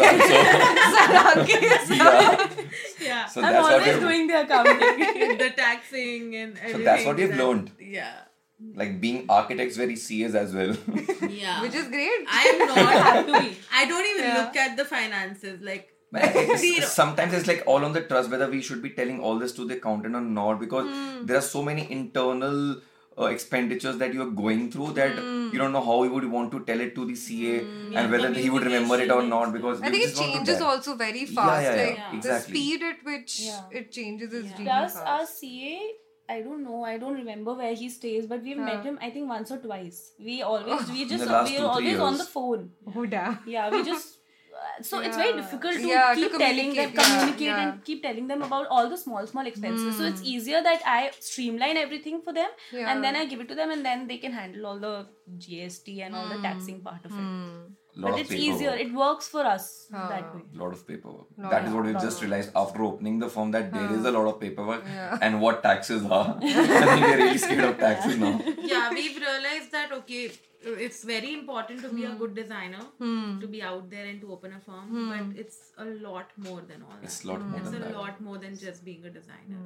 also. yeah. yeah. So I'm that's what always we've, doing the accounting. The taxing and everything. that's what we've that- learned. Yeah. like being architects, very C As as well. Yeah. Which is great. I am not have to be. I don't even Yeah. look at the finances. Like But it's- zero. sometimes it's like all on the trust whether we should be telling all this to the accountant or not because there are so many internal uh, expenditures that you are going through that you don't know how you would want to tell it to the C A and whether he would remember it or not because I you think it just want to changes tell. also very fast. yeah, yeah, like yeah. the Exactly. speed at which Yeah. it changes is really Plus, fast. our C A, I don't know, I don't remember where he stays, but we've met him, I think, once or twice. We always, we just, the last we two, are three always on years. the phone. Oh damn. Yeah, we just So it's very difficult to Yeah, to keep telling them, communicate, yeah, communicate yeah. and keep telling them about all the small, small expenses. So it's easier that I streamline everything for them Yeah. and then I give it to them and then they can handle all the G S T and all the taxing part of it. Lot But of it's paperwork. easier. It works for us that way. Lot of paperwork. That is what we just realized after opening the firm, that there is a lot of paperwork and what taxes are. I think we're really scared of taxes now. Yeah, we've realized that okay, it's very important to be a good designer, to be out there and to open a firm, but it's a lot more than all that. It's a lot more It's than a that. lot more than just being a designer.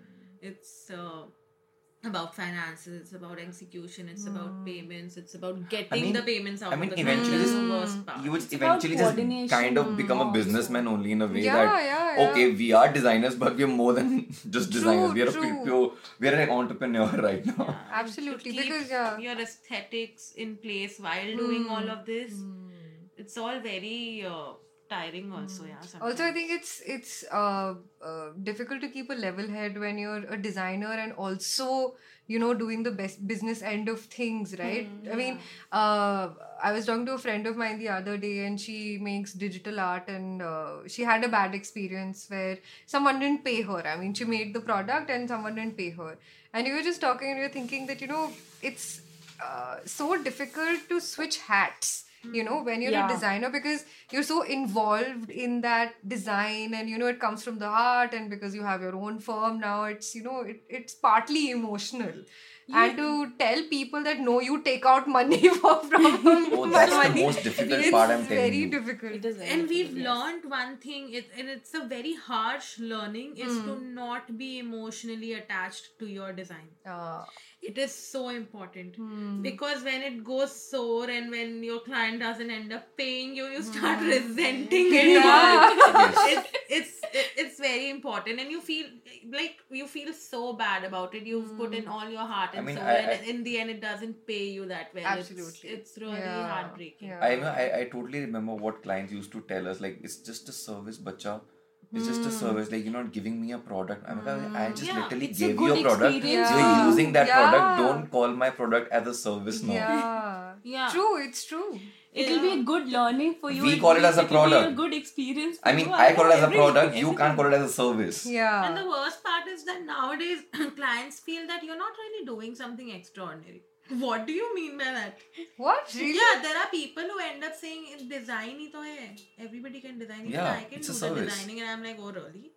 It's uh, about finances, it's about execution, it's about payments, it's about getting mean- the payments out I mean, of the eventually company. this- That's the worst part. You would about eventually just coordination kind of become a also. businessman only in a way Yeah, that yeah, yeah. okay, we are designers, but we are more than just designers. We are true. a pure, we are an entrepreneur right now. Absolutely, To keep because yeah. your aesthetics in place while doing all of this, it's all very uh, tiring also. Yeah. Sometimes. Also, I think it's it's uh, uh, difficult to keep a level head when you're a designer and also, you know, doing the best business end of things, right? I mean, uh, I was talking to a friend of mine the other day, and she makes digital art, and uh, she had a bad experience where someone didn't pay her. I mean, she made the product and someone didn't pay her, and you were just talking and you were thinking that, you know, it's uh, so difficult to switch hats. You know, when you're Yeah. a designer, because you're so involved in that design and, you know, it comes from the heart, and because you have your own firm now, it's, you know, it, it's partly emotional. And to tell people that no, you take out money for from Oh, that's the money, most difficult it's part, I'm telling very you. difficult. It is very And we've difficult, yes. learned one thing, it, and it's a very harsh learning, is to not be emotionally attached to your design. Uh, It is so important because when it goes sour and when your client doesn't end up paying you, you start resenting it. It's it's it- it's very important, and you feel like you feel so bad about it. You've put in all your heart and I mean, soul, I- and I- in the end, it doesn't pay you that well. Absolutely. it's, it's really Yeah. heartbreaking. Yeah. I know. I, I totally remember what clients used to tell us. Like, it's just a service, bacha. It's just a service. Like, you're not giving me a product. I'm like, I just Yeah, literally it's a gave good you a product. experience for You're you. using that Yeah. product. Don't call my product as a service now. yeah. Yeah. True, it's true. It will be a good learning for you. We It call will it be- as a will be product. a good experience. For I mean, you. I call it as a Every- product. You everything. can't call it as a service. Yeah. And the worst part is that nowadays clients feel that you're not really doing something extraordinary. What do you mean by that? What? Really? Yeah, there are people who end up saying "It's design hi to hai. Everybody can design it. Yeah, I can it's do a the service. designing," and I'm like, "Oh really?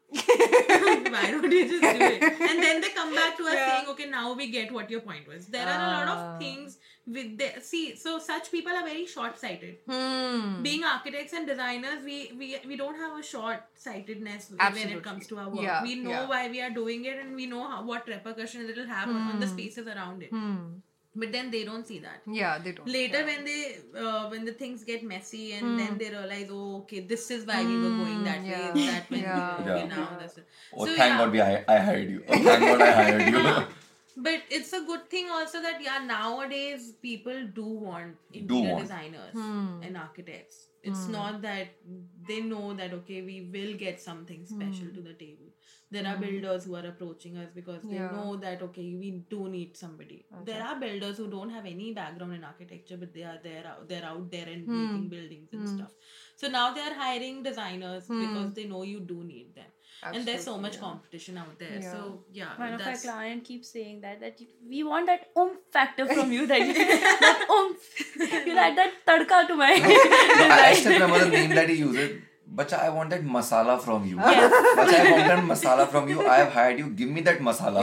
Why don't you just do it?" And then they come back to us saying, "Okay, now we get what your point was." There are a lot Ah. of things with the see. So such people are very short-sighted. Hmm. Being architects and designers, we we, we don't have a short-sightedness when Absolutely. it comes to our work. Yeah, we know yeah. why we are doing it, and we know how, what repercussions it will have on, on the spaces around it. Hmm. But then they don't see that. Yeah, they don't. Later, Yeah. when they uh, when the things get messy, and then they realize, oh, okay, this is why we were going that way. yeah. Is that when Yeah. okay, Yeah. now this. is- Oh, So, thank yeah. God we I, I hired you. Oh, thank God I hired you. But it's a good thing also that yeah, nowadays people do want Do interior want. designers Hmm. and architects. It's not that they know that okay, we will get something special to the table. There are builders who are approaching us because they Yeah. know that okay, we do need somebody. There are builders who don't have any background in architecture, but they are there. out- They're out there and making buildings and stuff. So now they are hiring designers because they know you do need them. And there's so much competition out there. Yeah. So yeah, One of our that's client keeps saying that that we want that oomph factor from you, that that oomph. You like that tadka to my No, I, I still design. remember the name that he used. Bacha, I want that masala from you. Yes. Bacha, I want that masala from you. I have hired you. Give me that masala.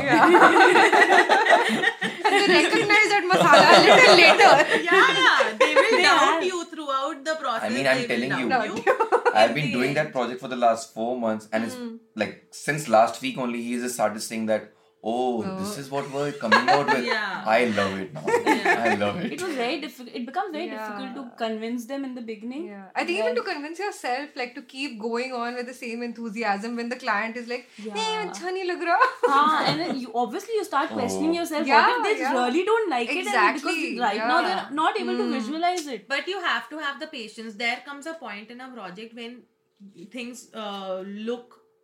They recognize that masala a little later. yeah, they will doubt have. you throughout the process. I mean, I'm They will telling doubt you. I've been doing that project for the last four months, and it's like since last week only he just started saying that, oh, this is what we're coming out with. Yeah. I love it now. I love it. It was very difficult. It becomes very Yeah. difficult to convince them in the beginning. Yeah. I think even to convince yourself, like to keep going on with the same enthusiasm when the client is like, hey, Yeah. अच्छा नहीं लग रहा. Ah, and then you obviously you start questioning Oh. yourself. Yeah, what if they yeah. really don't like it? And Exactly, because right now yeah. they're not able to visualize it. But you have to have the patience. There comes a point in a project when things uh, look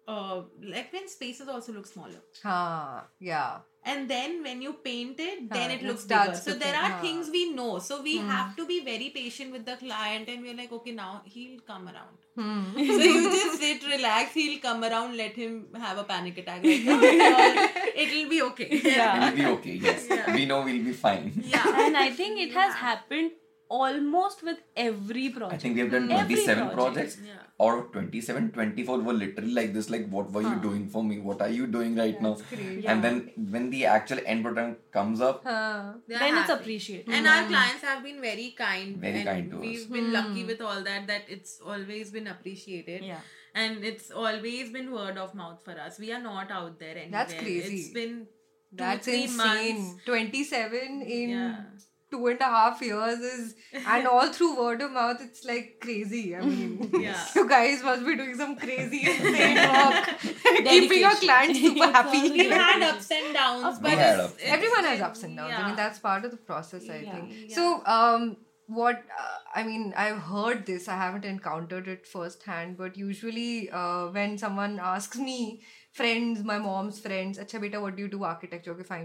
uh, like when spaces also look smaller. Huh, yeah. And then when you paint it, then Huh, it it looks bigger. starts So to there paint, are huh. things we know. So we have to be very patient with the client, and we're like, okay, now he'll come around. Hmm. So you just sit, relax, he'll come around, let him have a panic attack right now. It'll, it'll be okay. Yeah. We'll be okay, yes. Yeah. We know we'll be fine. Yeah. And I think it has happened almost with every project. I think we have done Every twenty-seven project. projects. Yeah. Out of twenty-seven, twenty-four were literally like this, like, what were you doing for me? What are you doing right now? great. And then when the actual end product comes up, Huh. They're Then it's happy. appreciated. And our clients have been very kind. Very and kind to we've us. been lucky with all that, that it's always been appreciated. Yeah. And it's always been word of mouth for us. We are not out there anywhere. That's crazy. It's been two, That's three insane. months. twenty-seven in Yeah. two and a half years is, and all through word of mouth, it's like crazy. I mean, Yeah. you guys must be doing some crazy, insane work, keeping your Dedication. clients super happy. We had ups and downs, Of but course. it's, had ups. it's Everyone has been- ups and downs. I yeah. mean, that's part of the process, I Yeah. think. Yeah. So, um, what uh, I mean, I've heard this. I haven't encountered it firsthand, but usually, uh, when someone asks me, friends, my mom's friends, "Acha beta, what do you do? Architecture." Okay, fine.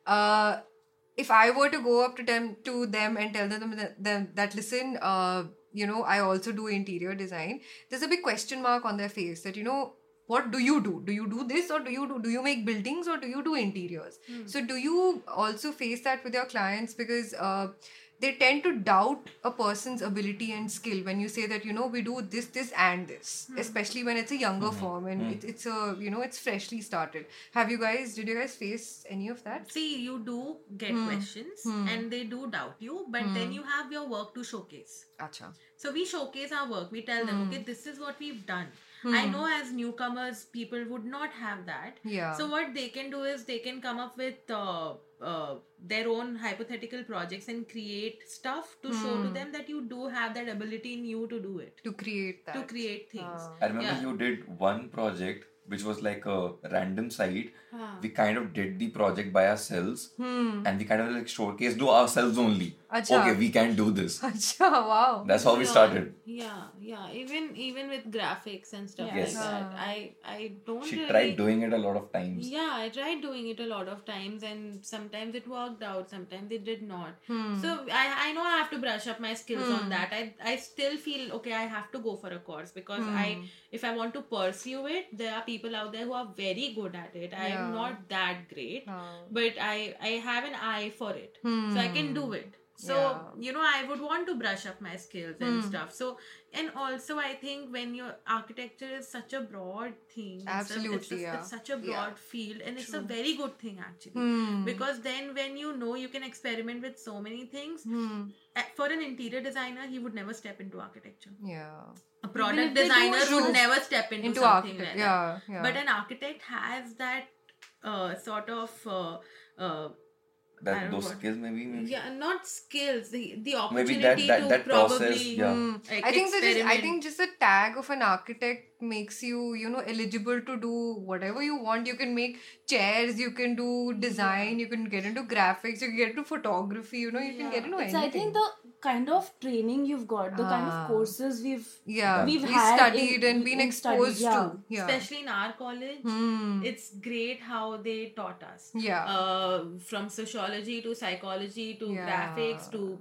Uh, if I were to go up to them to them and tell them that, them, that listen, uh, you know, I also do interior design, there's a big question mark on their face that, you know, what do you do? Do you do this, or do you do do you make buildings, or do you do interiors? So do you also face that with your clients? Because uh, they tend to doubt a person's ability and skill when you say that, you know, we do this, this, and this, especially when it's a younger firm and it, it's a, you know, it's freshly started. Have you guys, did you guys face any of that? See, you do get questions and they do doubt you, but then you have your work to showcase. Acha. So we showcase our work. We tell them, okay, this is what we've done. I know as newcomers, people would not have that. Yeah. So what they can do is they can come up with uh, uh, their own hypothetical projects and create stuff to show to them that you do have that ability in you to do it, To create that. to create things. I remember Yeah. you did one project which was like a random site. Ah. We kind of did the project by ourselves Hmm. and we kind of like showcased to ourselves only. Acha. Okay, we can do this. Acha, wow. That's how we started. Yeah, yeah. Even even with graphics and stuff Yes. like that, I I don't. She really, tried doing it a lot of times. Yeah, I tried doing it a lot of times, and sometimes it worked out, sometimes it did not. So I I know I have to brush up my skills on that. I I still feel okay. I have to go for a course because I if I want to pursue it, there are people out there who are very good at it. I Yeah. am not that great, Oh. but I I have an eye for it, so I can do it. So, Yeah. you know, I would want to brush up my skills and stuff. So, and also I think when your architecture is such a broad thing, it's a- Absolutely, it's, a, yeah. it's such a broad field, and it's a very good thing actually. Hmm. Because then when you know you can experiment with so many things, Hmm. uh, for an interior designer, he would never step into architecture. Yeah. A product if they do designer True. would never step into, Into something architect. like that. Yeah. Yeah. But an architect has that uh, sort of uh, uh, I That don't those know what- skills maybe, maybe. yeah, not skills, the the Maybe opportunity that- that- to that probably process, yeah. Hmm. like, I think that is, I experiment. think just the tag of an architect makes you, you know, eligible to do whatever you want. You can make chairs, you can do design, you can get into graphics, you can get into photography, you know, you can get into It's, anything. I think the kind of training you've got, the kind Ah. of courses we've yeah, we've we had studied in- and been in studies, exposed yeah. to. Yeah. especially in our college, Hmm. it's great how they taught us. Yeah. Uh, from sociology to psychology to Yeah. graphics to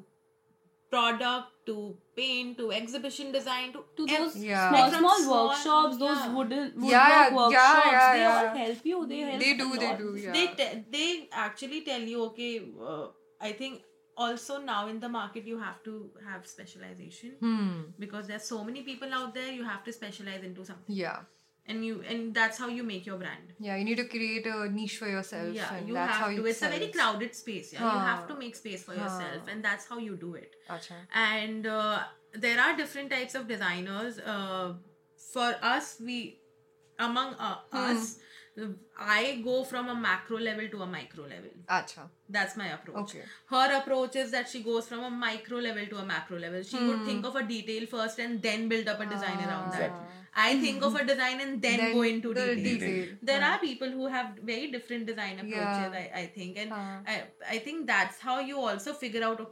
product to paint to exhibition design to, to those Yeah. small, Like from small small- workshops, those yeah. wooden woodwork Yeah, yeah, workshops, yeah, they yeah. all help you. They help They a do, they lot. do, yeah. they te- they actually tell you, okay, uh, I think also now in the market you have to have specialization Hmm. because there's so many people out there. You have to specialize into something, Yeah. and you and that's how you make your brand. Yeah, you need to create a niche for yourself. Yeah, and you that's have how to. you It's a very sells. crowded space. Yeah, you have Huh. to make space for yourself, and that's how you do it. Acha. And uh, there are different types of designers. Uh, for us, we among uh, us, I go from a macro level to a micro level. Acha. That's my approach. Okay. Her approach is that she goes from a micro level to a macro level. She would think of a detail first and then build up a design around that. I think of a design and then, Then go into the detail. detail. There are people who have very different design approaches, Yeah. I, I think. And Uh. I, I think that's how you also figure out, okay,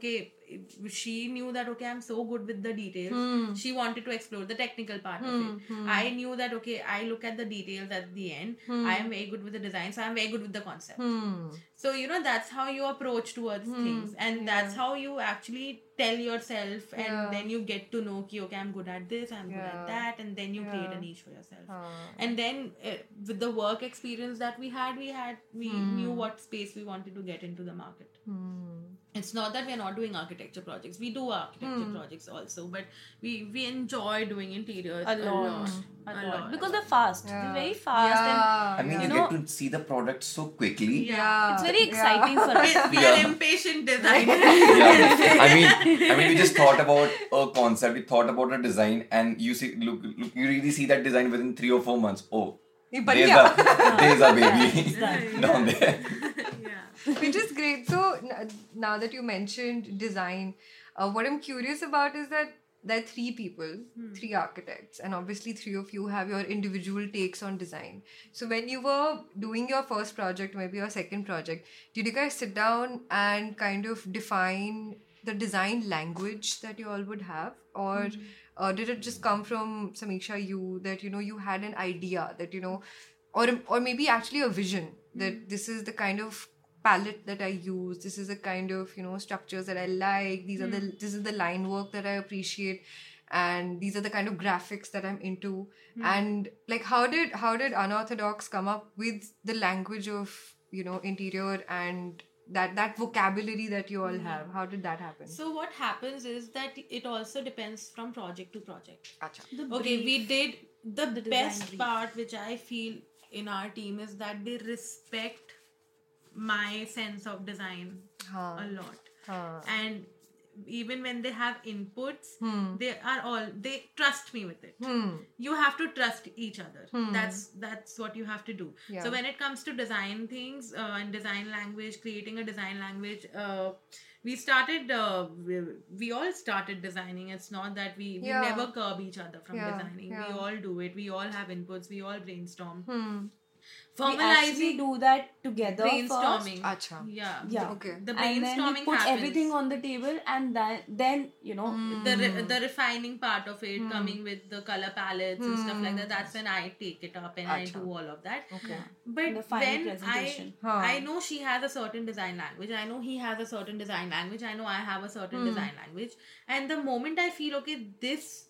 she knew that okay, I'm so good with the details. Hmm. She wanted to explore the technical part of Hmm, it. hmm. I knew that okay, I look at the details at the end. Hmm. I am very good with the design, so I'm very good with the concept. Hmm. So you know that's how you approach towards Hmm. things, and Yeah. that's how you actually tell yourself, and Yeah. then you get to know ki, okay, I'm good at this, I'm good Yeah. at that, and then you create Yeah. a niche for yourself. Ah. And then uh, with the work experience that we had, we had we Hmm. knew what space we wanted to get into the market. Hmm. It's not that we're not doing architecture projects. We do architecture Hmm. projects also, but we we enjoy doing interiors A lot. a A lot, lot. a Because lot. they're fast. Yeah. They're very fast. And Yeah. I mean, You you, know- get to see the product so quickly. Yeah. it's very Yeah. exciting for us. we Yeah. are impatient designers. Yeah. I mean, I mean, we just thought about a concept. We thought about a design, and you see, look, look, you really see that design within three or four months. Oh, ये बन there's गया. a, there's a baby It's done. down there. yeah. Which is great. So n- now that you mentioned design, uh, what I'm curious about is that there are three people, three architects, and obviously three of you have your individual takes on design. So when you were doing your first project, maybe your second project, did you guys sit down and kind of define the design language that you all would have, or uh, did it just come from Samiksha, you that you know you had an idea that you know, or or maybe actually a vision that this is the kind of palette that I use, this is the kind of you know structures that I like, these are the this is the line work that I appreciate, and these are the kind of graphics that I'm into. And like how did how did Unorthodox come up with the language of you know interior and that that vocabulary that you all have? How did that happen? So what happens is that it also depends from project to project. Acha. The Okay, brief. we did the, The design best brief. part which I feel in our team is that they respect my sense of design Huh. a lot. Huh. And even when they have inputs, Hmm. they are all they trust me with it. Hmm. You have to trust each other. Hmm. That's that's what you have to do. Yeah. So when it comes to design things uh, and design language, creating a design language, uh, we started. Uh, we, we all started designing. It's not that we, we Yeah. never curb each other from Yeah, designing. yeah. We all do it. We all have inputs. We all brainstorm. Hmm. We actually Formalizing do that together brainstorming. Acha. Yeah. Yeah. Okay. The And then we brainstorming put happens. everything on the table, and then then you know the re- the refining part of it, coming with the color palettes and stuff like that. That's when I take it up and I Acha. do all of that. Okay. But The final when presentation. I Huh. I know she has a certain design language, I know he has a certain design language, I know I have a certain design language, and the moment I feel okay, this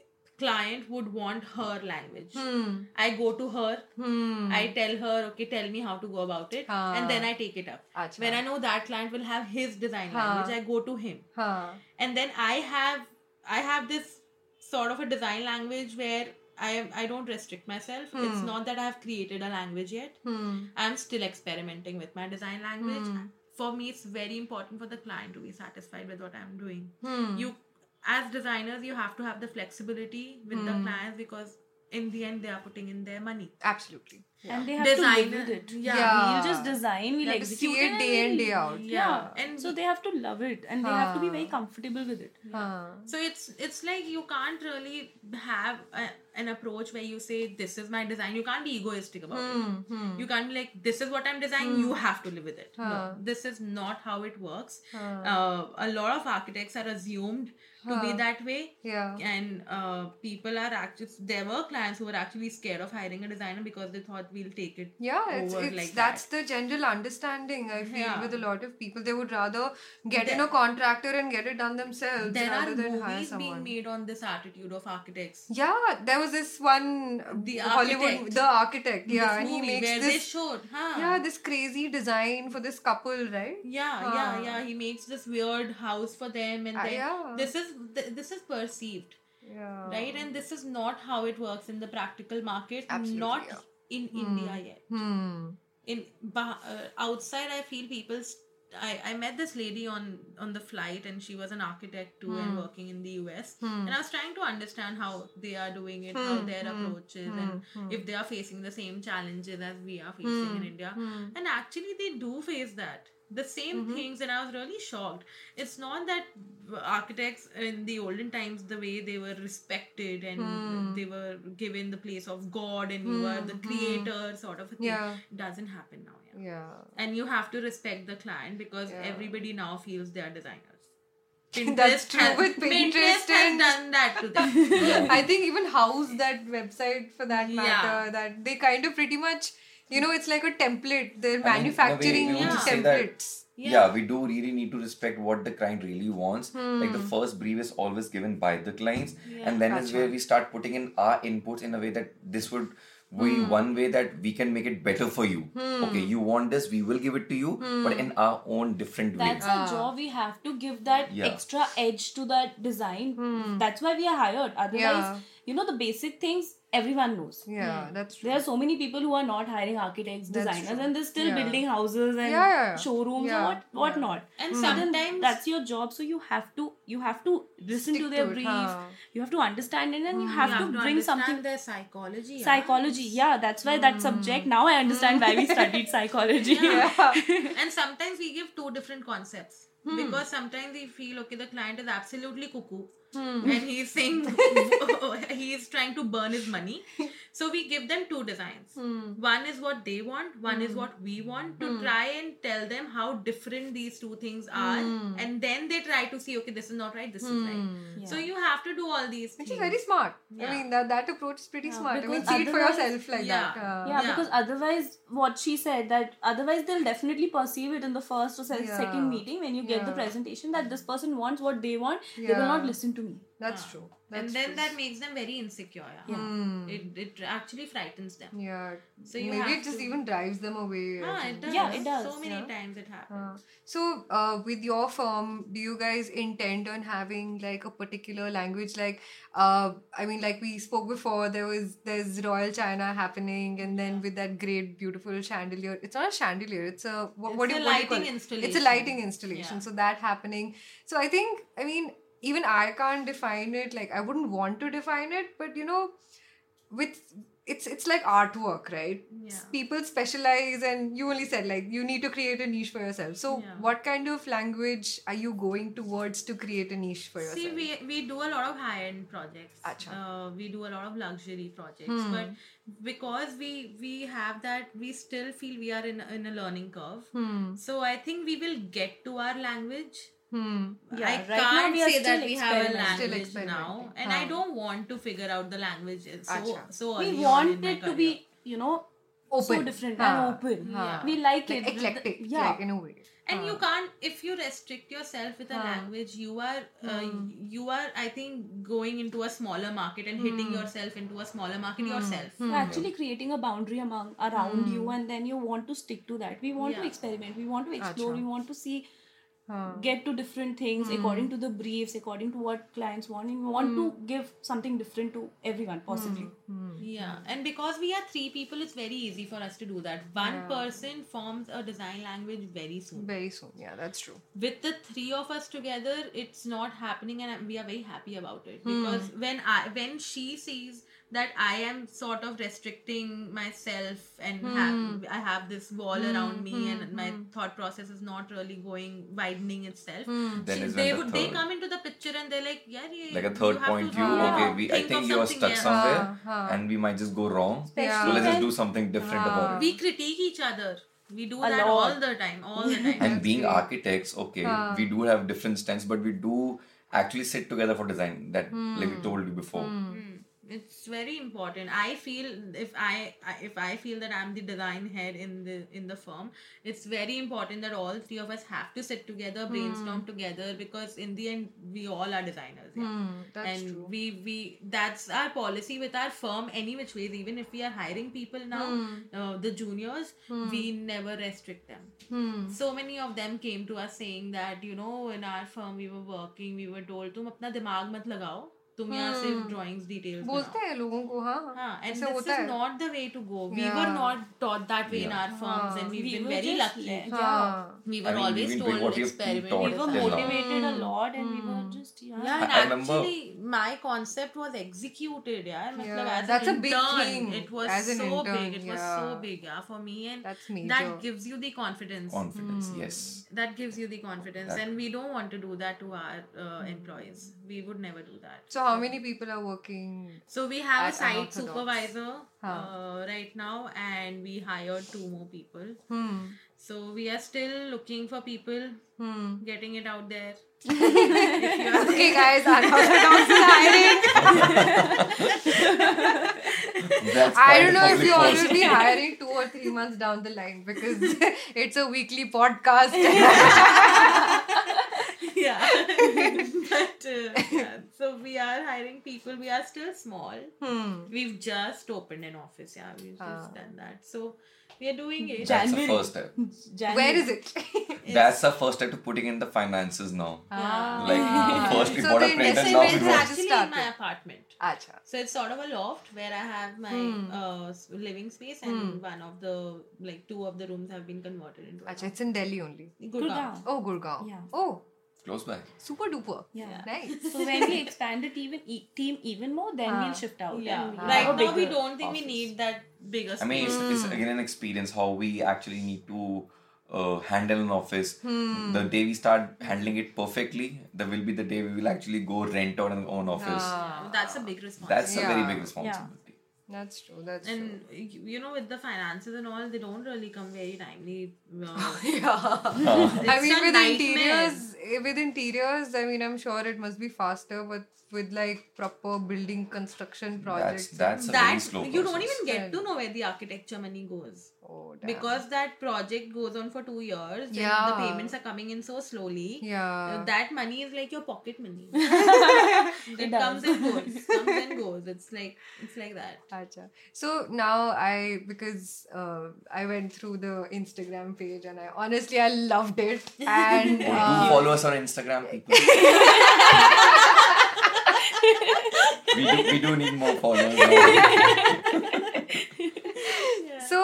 client would want her language, Hmm. I go to her, Hmm. I tell her, okay, tell me how to go about it, Ah. and then I take it up. Acha. When I know that client will have his design Ah. language, I go to him, Huh. and then I have I have this sort of a design language where I am I don't restrict myself. It's Hmm. not that I have created a language yet. Hmm. I'm still experimenting with my design language. Hmm. For me, it's very important for the client to be satisfied with what I'm doing. Hmm. You, as designers, you have to have the flexibility with the Hmm. clients because in the end, they are putting in their money. Absolutely. and they have to live Designer- with it. yeah. Yeah. We'll just design, we'll You have to see execute it day in, and day we'll- out. Yeah. Yeah. And- so they have to love it, and they have to be very Huh. comfortable with it. Huh. So it's it's like you can't really have a, an approach where you say this is my design. You can't be egoistic about it. Hmm. Hmm. You can't be like this is what I'm designing. You have to live with it. Huh. No, this is not how it works. Huh. Uh, a lot of architects are assumed to be Huh. that way, Yeah. and uh, people are actually there were clients who were actually scared of hiring a designer because they thought we'll take it. Yeah, it's, over it's like that's that. the general understanding I feel Yeah. with a lot of people. They would rather get in There- a contractor and get it done themselves There rather are than hire movies being someone. made on this attitude of architects. Yeah, there was this one uh, The Hollywood, Architect. The Architect. Yeah, This and he movie makes where this they showed, huh? yeah this crazy design for this couple, right? Yeah, Huh. yeah, yeah. He makes this weird house for them, and Uh, then yeah. this is th- this is perceived, Yeah. right? And this is not how it works in the practical market. Absolutely, not yeah. in India yet. Hmm. In bah- uh, outside, I feel people. St- I I met this lady on on the flight, and she was an architect too, and working in the U S. And I was trying to understand how they are doing it, how their approach is, and if they are facing the same challenges as we are facing in India. And actually, they do face that. The same things, and I was really shocked. It's not that architects in the olden times, the way they were respected and they were given the place of God, and you are the creator, sort of a thing. Yeah. Doesn't happen now. Yeah. Yeah. And you have to respect the client because Yeah. everybody now feels they are designers. Pinterest That's true has, with Pinterest has and- done that to them. I think even House, that website for that Yeah. matter, that they kind of pretty much, you know, it's like a template. They're I mean, in a way, manufacturing we want to say that- templates. Yeah. we do really need to respect what the client really wants. Like the first brief is always given by the clients, Yeah. and then is Gotcha. where we start putting in our inputs in a way that this would be one way that we can make it better for you. Okay, you want this, we will give it to you, but in our own different way. That's our job. We have to give that Yeah. extra edge to that design. That's why we are hired. Otherwise, Yeah. you know, the basic things everyone knows. Yeah, that's true. There are so many people who are not hiring architects, That's designers, true. and they're still Yeah. building houses and Yeah, yeah, yeah. showrooms Yeah. or what, what Yeah. not. And So then sometimes that's your job. So you have to you have to listen Stick to their to it, brief. huh. You have to understand it, and you have you to have to bring understand something. their psychology. yeah. Psychology, yeah, that's why that subject. Now I understand why we studied psychology. Yeah. And sometimes we give two different concepts because sometimes we feel okay, the client is absolutely cuckoo and he's saying he's trying to burn his money. So we give them two designs. One is what they want, one is what we want, to try and tell them how different these two things are, and then they try to see, okay, this is not right, this is right. So you have to do all these Which things. is very smart. Yeah. I mean, that, that approach is pretty smart. I mean, because see it for otherwise- yourself like Yeah. that. Uh, Yeah, Yeah. because otherwise, what she said, that otherwise they'll definitely perceive it in the first or se- Yeah. second meeting when you get the Yeah. presentation that this person wants what they want, they Yeah. will not listen to me. That's true. That's and then true. that makes them very insecure. Yeah. Hmm. It, it actually frightens them. Yeah. So you Maybe have it just to- even drives them away. I Ah, think. it does. Yeah, it does, So many yeah. times it happens. Uh, so, uh, with your firm, do you guys intend on having like a particular language? Like, uh, I mean, like we spoke before, there was there's Royal China happening, and then with that great, beautiful chandelier. It's not a chandelier. It's a what, It's what do a you what do you call lighting it? It's a installation. lighting installation. Yeah. So that happening. So I think, I mean, even I can't define it. Like I wouldn't want to define it, but you know, with it's it's like artwork, right? Yeah. People specialize, and you only said like you need to create a niche for yourself. So Yeah. what kind of language are you going towards to create a niche for yourself? See, we, we do a lot of high-end projects. Acha. Uh, we do a lot of luxury projects. But because we we have that, we still feel we are in, a- in a learning curve. Hmm. So I think we will get to our language. Hmm. Yeah, I right now can't we are say still that we have a experimenting. Still language now. experimenting. And I Huh. don't want to figure out the language so, Acha. so We early on want in my it to career. be, you know, so Open. different Huh. and open. Yeah. We like Like it. with the- eclectic, yeah. like in a way. And Huh. you can't, if you restrict yourself with a Huh. language, you are uh, you are I think going into a smaller market and hitting yourself into a smaller market yourself. You're actually creating a boundary among around you, and then you want to stick to that. We want to Yeah. experiment. We want to explore. Acha. We want to see, Huh. get to different things according to the briefs, according to what clients want. And we want to give something different to everyone, possibly. Yeah, and because we are three people, it's very easy for us to do that. One person forms a design language very soon. Very soon. Yeah, that's true. With the three of us together, it's not happening, and we are very happy about it. Because when I when she sees that I am sort of restricting myself and have, I have this wall around me, and my thought process is not really going widening itself. Then she- is they when the would they third- come into the picture and they're like, yeah, yeah, like a third you have point to view. do- Okay, we I think think of you are something stuck else. somewhere, Huh, huh. and we might just go wrong. Yeah. So let's just when- do something different about it. We critique each other. We do A that lot. all the time, all the time. And being great. architects, okay, we do have different stance, but we do actually sit together for design. That, like we told you before. Mm. It's very important. I feel if I I- if I feel that I'm the design head in the in the firm, it's very important that all three of us have to sit together, brainstorm together, because in the end we all are designers. Yeah. Hmm. That's and true. we we that's our policy with our firm any which ways. Even if we are hiring people now, uh, the juniors, we never restrict them. Hmm. So many of them came to us saying that, you know, in our firm we were working, we were told तुम अपना दिमाग मत लगाओ, तुम यहाँ सिर्फ drawings details बोलते हैं लोगों को, हाँ हाँ, and ऐसा this होता is है. not the way to go. We Yeah. were not taught that way in Yeah. our firms, and we've We been were very just lucky. le- हाँ. We were I mean, always we've been doing told what we've been experiment. taught We were till now. motivated a lot, and we were just, yeah. Yeah, and I remember- actually, my concept was executed. Yeah, Yeah, मतलब as that's an a big intern, thing. It was As an so intern, big. It was yeah. so big, yeah, for me, and That's major. that gives you the confidence. Confidence, yes. That gives you the confidence, That- and we don't want to do that to our uh, employees. We would never do that. So how many people are working? So we have At a site Unorthodox. supervisor Huh. uh, right now, and we hired two more people. Hmm. So we are still looking for people, Hmm. getting it out there. Okay, guys, Unorthodox is hiring. That's I quite don't a know if public you all will policy. be hiring two or three months down the line because it's a weekly podcast. Yeah. But uh, yeah. So we are hiring people. We are still small. Hmm. We've just opened an office. Yeah, we've just Ah. done that. So we are doing it. That's the January. first step. January. Where is it? That's the first step to putting in the finances now. Ah. Like first we So bought the a printer, investment now It's we is bought. actually in started. my apartment. Acha. So it's sort of a loft where I have my Hmm. uh, s- living space, and one of the like two of the rooms have been converted into. Acha, it's in Delhi only. Gurgaon. Gurgaon. Oh, Gurgaon. Yeah. Oh, Close by. super duper. Yeah. Nice. So when we expand the team, e- team even more, then Ah. we'll shift out. Yeah. and we'll Right have a now we bigger don't think we office. need that bigger space. I mean, it's, it's again an experience how we actually need to uh, handle an office. The day we start handling it perfectly, that will be the day we will actually go rent out an own office. Ah. That's a big responsibility. That's a very Yeah. big responsibility. That's true. That's true. And you you know, with the finances and all, they don't really come very timely. Uh, Yeah. it's I mean, a with nightmare. interiors, eh, with interiors, I mean, I'm sure it must be faster, but with like proper building construction projects. That's a very That slow you don't process. even get to know where the architecture money goes. Oh, damn. Because that project goes on for two years, and Yeah. the payments are coming in so slowly. Yeah. uh, That money is like your pocket money. it comes and goes, comes and goes. It's like it's like that. Acha. So now I, because uh, I went through the Instagram page and I honestly I loved it. And Do uh, follow us on Instagram, people. we do we do need more followers now. so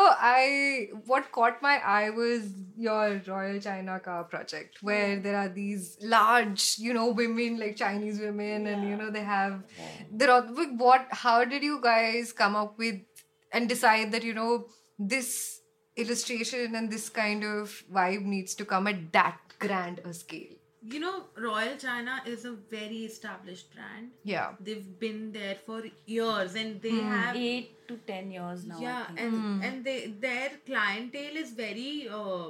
I, what caught my eye was your Royal China Car project, where there are these large, you know, women like Chinese women, and you know they have, there are what? How did you guys come up with and decide that you know this illustration and this kind of vibe needs to come at that grand a scale? You know, Royal China is a very established brand. Yeah. They've been there for years, and they have Eight to ten years now. I yeah, think. and and they their clientele is very uh,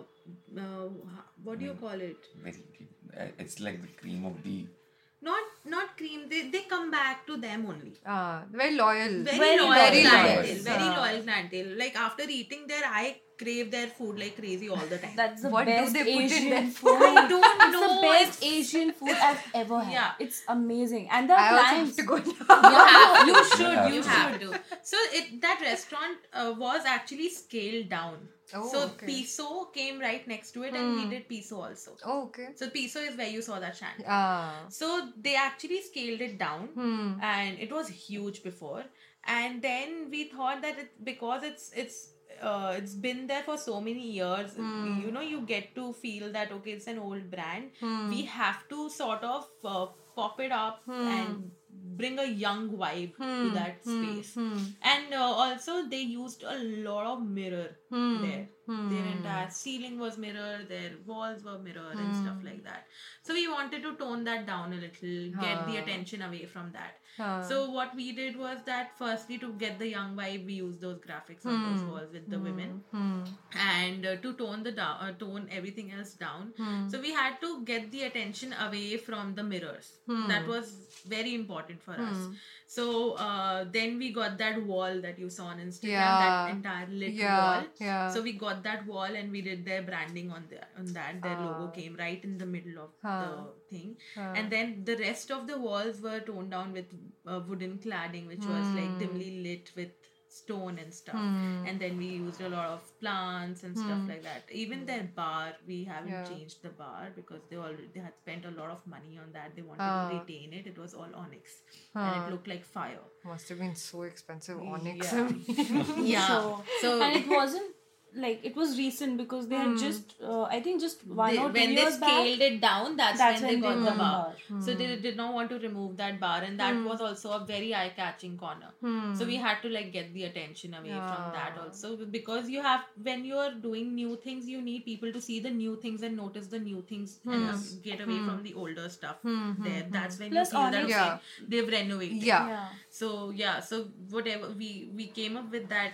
uh what do you call it? Very, uh, it's like the cream of the. Not not cream. They they come back to them only. Ah, very loyal. Very, Very loyal very clientele. loyal. Very Ah. loyal clientele. Like after eating there, I crave their food like crazy all the time. That's the What do best they put in Asian their food. I don't It's know. the best It's- Asian food I've ever had. Yeah. It's amazing. And the I also have clients. to go now. You have You to. should, Yeah. You you have to. So it that restaurant uh, was actually scaled down. Oh, so okay. Piso came right next to it, and we did Piso also. Oh, okay. So Piso is where you saw that chandelier. Ah. So they actually scaled it down, Hmm. and it was huge before. And then we thought that it, because it's it's uh, it's been there for so many years, you know, you get to feel that okay, it's an old brand. We have to sort of uh, pop it up and bring a young vibe to that space. And uh, also they used a lot of mirror there. Their entire ceiling was mirror, their walls were mirror and stuff like that. So we wanted to tone that down a little, get the attention away from that. Huh. So what we did was that firstly to get the young vibe, we used those graphics on those walls with the women, and uh, to tone the down, uh, tone everything else down. So we had to get the attention away from the mirrors. That was very important for us. So uh, then we got that wall that you saw on Instagram, Yeah. that entire lit Yeah, wall. yeah. So we got that wall and we did their branding on the on that. Their logo came right in the middle of the thing, and then the rest of the walls were toned down with uh, wooden cladding, which was like dimly lit with stone and stuff. And then we used a lot of plants and stuff like that. Even their bar, we haven't Yeah. changed the bar because they already they had spent a lot of money on that. They wanted Ah. to retain it. It was all onyx, and it looked like fire. Must have been so expensive onyx. Yeah. Yeah. So, So and it wasn't like it was recent because they had just uh, I think just one They, or two when they years scaled back. it down, that's, That's when they when got they the got bar. the bar. So they did not want to remove that bar, and that was also a very eye-catching corner. So we had to like get the attention away from that also, because you have, when you are doing new things, you need people to see the new things and notice the new things and uh, get away from the older stuff. There, that's when Plus you feel that honest- okay, Yeah. they've renovated. Yeah. Yeah. So yeah, so whatever we we came up with that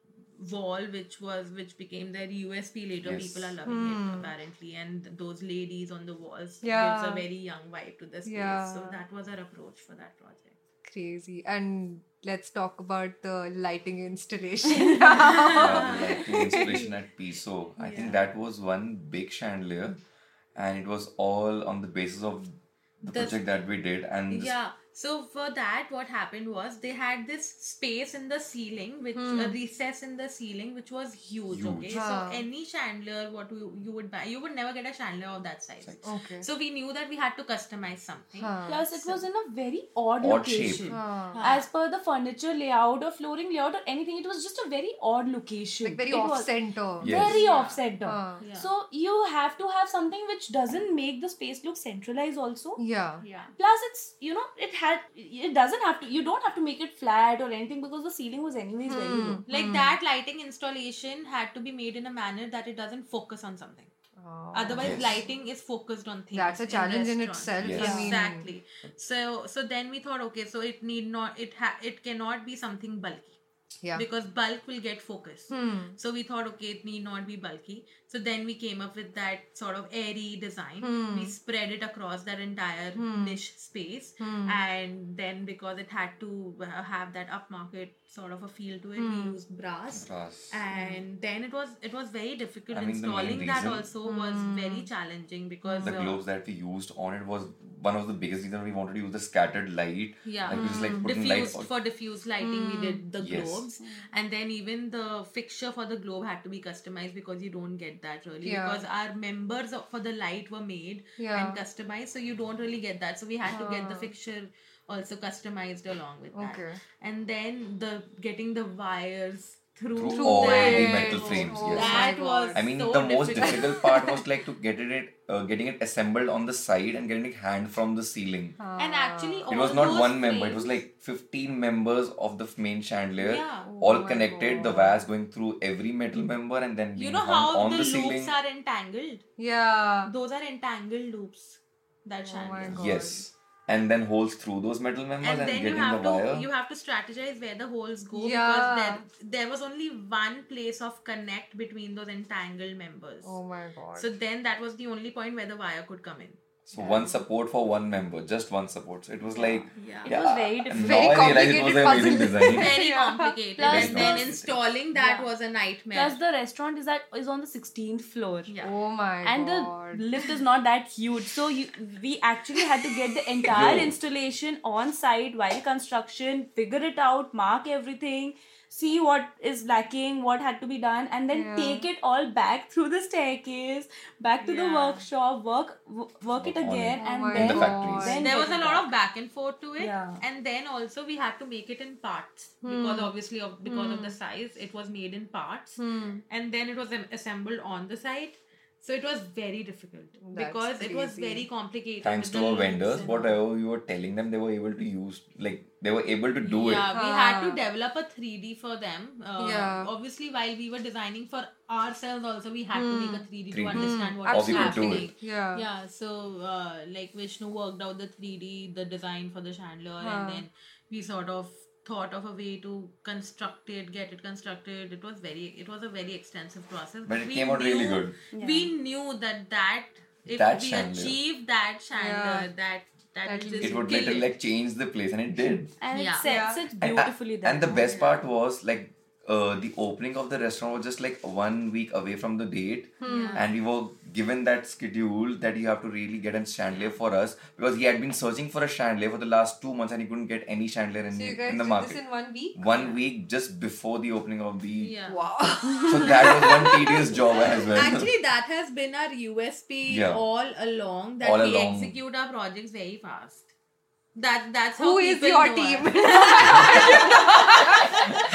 wall, which was which became their U S P later. Yes. People are loving it apparently, and those ladies on the walls Yeah. gives a very young vibe to the space. Yeah. So that was our approach for that project. Crazy. And let's talk about the lighting installation. Yeah, like the installation at Piso. I think that was one big chandelier, and it was all on the basis of the, The- project that we did. And this- Yeah. So for that, what happened was they had this space in the ceiling, which a recess in the ceiling, which was huge. Huge. Okay, Huh. so any chandelier, what you, you would buy, you would never get a chandelier of that size. Okay. So we knew that we had to customize something. Huh. Plus, it was in a very odd, Odd shape. location. Huh. As per the furniture layout or flooring layout or anything, it was just a very odd location. Like very It off was center. Yes. Very Yeah. off center. Huh. Yeah. So you have to have something which doesn't make the space look centralized also. Yeah. Yeah. Plus, it's, you know, it had, it doesn't have to, you don't have to make it flat or anything because the ceiling was anyways very low. Like that lighting installation had to be made in a manner that it doesn't focus on something. Oh. Otherwise, Yes. lighting is focused on things. That's a challenge in restaurants. itself. Yes. I mean, Exactly. So, so then we thought, okay, so it need not, it ha, it cannot be something bulky. Yeah. Because bulk will get focus. Hmm. So we thought, okay, it need not be bulky. So then we came up with that sort of airy design. Hmm. We spread it across that entire niche space. Hmm. And then because it had to uh, have that upmarket sort of a feel to it, Hmm. we used brass. Brass. And then it was it was very difficult. I mean, the main Installing that reason- also was very challenging because the uh, globes that we used on it was one of the biggest reasons we wanted to use the scattered light. yeah, Like we just like putting light. diffused for diffused lighting we did the Yes. globes, and then even the fixture for the globe had to be customized because you don't get that really Yeah. because our members of- for the light were made Yeah. and customized, so you don't really get that. So we had to get the fixture also customized along with that. Okay. And then the getting the wires through, Through Through all it. the metal frames. Oh Yes. my that God. was I mean, so the most difficult. difficult part was like to get it, uh, getting it assembled on the side and getting it hand from the ceiling. And actually, It was all not those one member. It was frames- like fifteen members of the main chandelier, Yeah. all Oh my connected. The God. wires going through every metal member and then being you know hung how on the, the, loops ceiling. are entangled. Yeah. Those are entangled loops. That Oh my chandelier. God. Yes, and then holes through those metal members And and, then you getting have the to wire. you have to strategize where the holes go Yeah. because there, there was only one place of connect between those entangled members. Oh my God. So then that was the only point where the wire could come in. So one support for one member, just one support. So it was like Yeah. It was very and difficult. Now Very I realize it was an amazing complicated design. Very Yeah. complicated. Plus and then the- installing that Yeah. was a nightmare. Plus, the restaurant is that is on the sixteenth floor. yeah. Oh my And God. the lift is not that huge, so you, we actually had to get the entire Yo. installation on site while construction, figure it out, mark everything, see what is lacking, what had to be done, and then Yeah. take it all back through the staircase, back to the Yeah. workshop, work w- work it Work on again, it. Oh and my then In the factories. then There get was a it lot back. of back and forth to it, Yeah. and then also we had to make it in parts because obviously of because of the size, it was made in parts, Hmm. and then it was am- assembled on the site. So it was very difficult That's because it was crazy. very complicated. Thanks with to the our loops vendors, and- whatever you were telling them, they were able to use, like, they were able to do yeah, it. we had to Ah. develop a three D for them. Uh, Yeah. Obviously, while we were designing for ourselves, also we had to make a three D to three D. understand what Or was we could do happening. it. Yeah. Yeah, so uh, like Vishnu worked out the three D, the design for the chandelier, Huh. and then we sort of thought of a way to construct it, get it constructed. It was very, it was a very extensive process. But it we came out really knew- good. We knew that that if That we chandelier. achieved that chandelier, Yeah. that that That will will just It would kill literally it. like change the place, and it did. and Yeah. it sets Yeah. it And, uh, beautifully. that and the way. best part was like uh, the opening of the restaurant was just like one week away from the date, and we were given that schedule that you have to really get a chandelier for us because he had been searching for a chandelier for the last two months and he couldn't get any chandelier in, So you the- guys in the did market. this in one week? One week just before the opening of the. Yeah. Wow. So that was one tedious job as well. Actually, that has been our U S P Yeah. all along. That All we along. execute our projects very fast. That that's how Who is people your know team? us.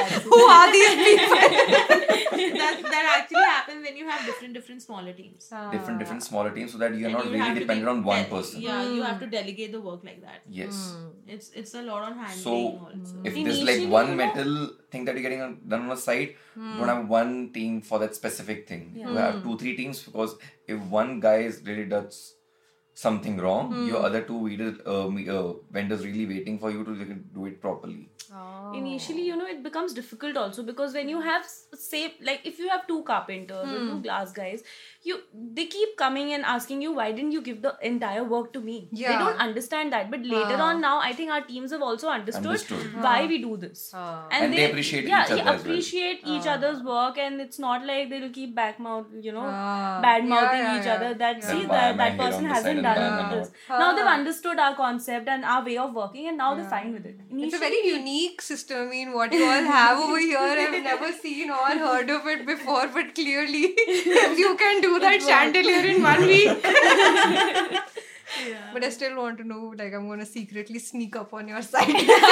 comparison. Who are these people? that that actually happens when you have different different smaller teams. different different smaller teams, so that you're And not you really have to dependent de- on one de- person. Yeah, you have to delegate the work like that. Yes. It's it's a lot on handling So also. if there's Initially, like one you know- metal thing that you're getting on, done on a site, don't have one team for that specific thing. You have two, three teams, because if one guy is really does something wrong, your other two vendors, uh, me- uh, vendors really waiting for you to like, do it properly. Initially, you know, it becomes difficult also, because when you have s- say like if you have two carpenters or two glass guys, you they keep coming and asking you, why didn't you give the entire work to me? They Yeah. don't understand that. But later on now, I think our teams have also understood, Understood. why we do this. And they appreciate yeah, each other yeah, as well. appreciate each other's work, and it's not like they'll keep back mouth, you know, Ah. bad mouthing Yeah, yeah, each yeah. other. That Yeah. see Then buy that my that hair on person the side hasn't and done buy my this. mouth. Now they've understood our concept and our way of working, and now they're fine with it. It's a Initially, very unique system. I mean, what you all have over here, I've never seen or heard of it before, but clearly, if you can do that chandelier in one week. But I still want to know, like, I'm going to secretly sneak up on your site.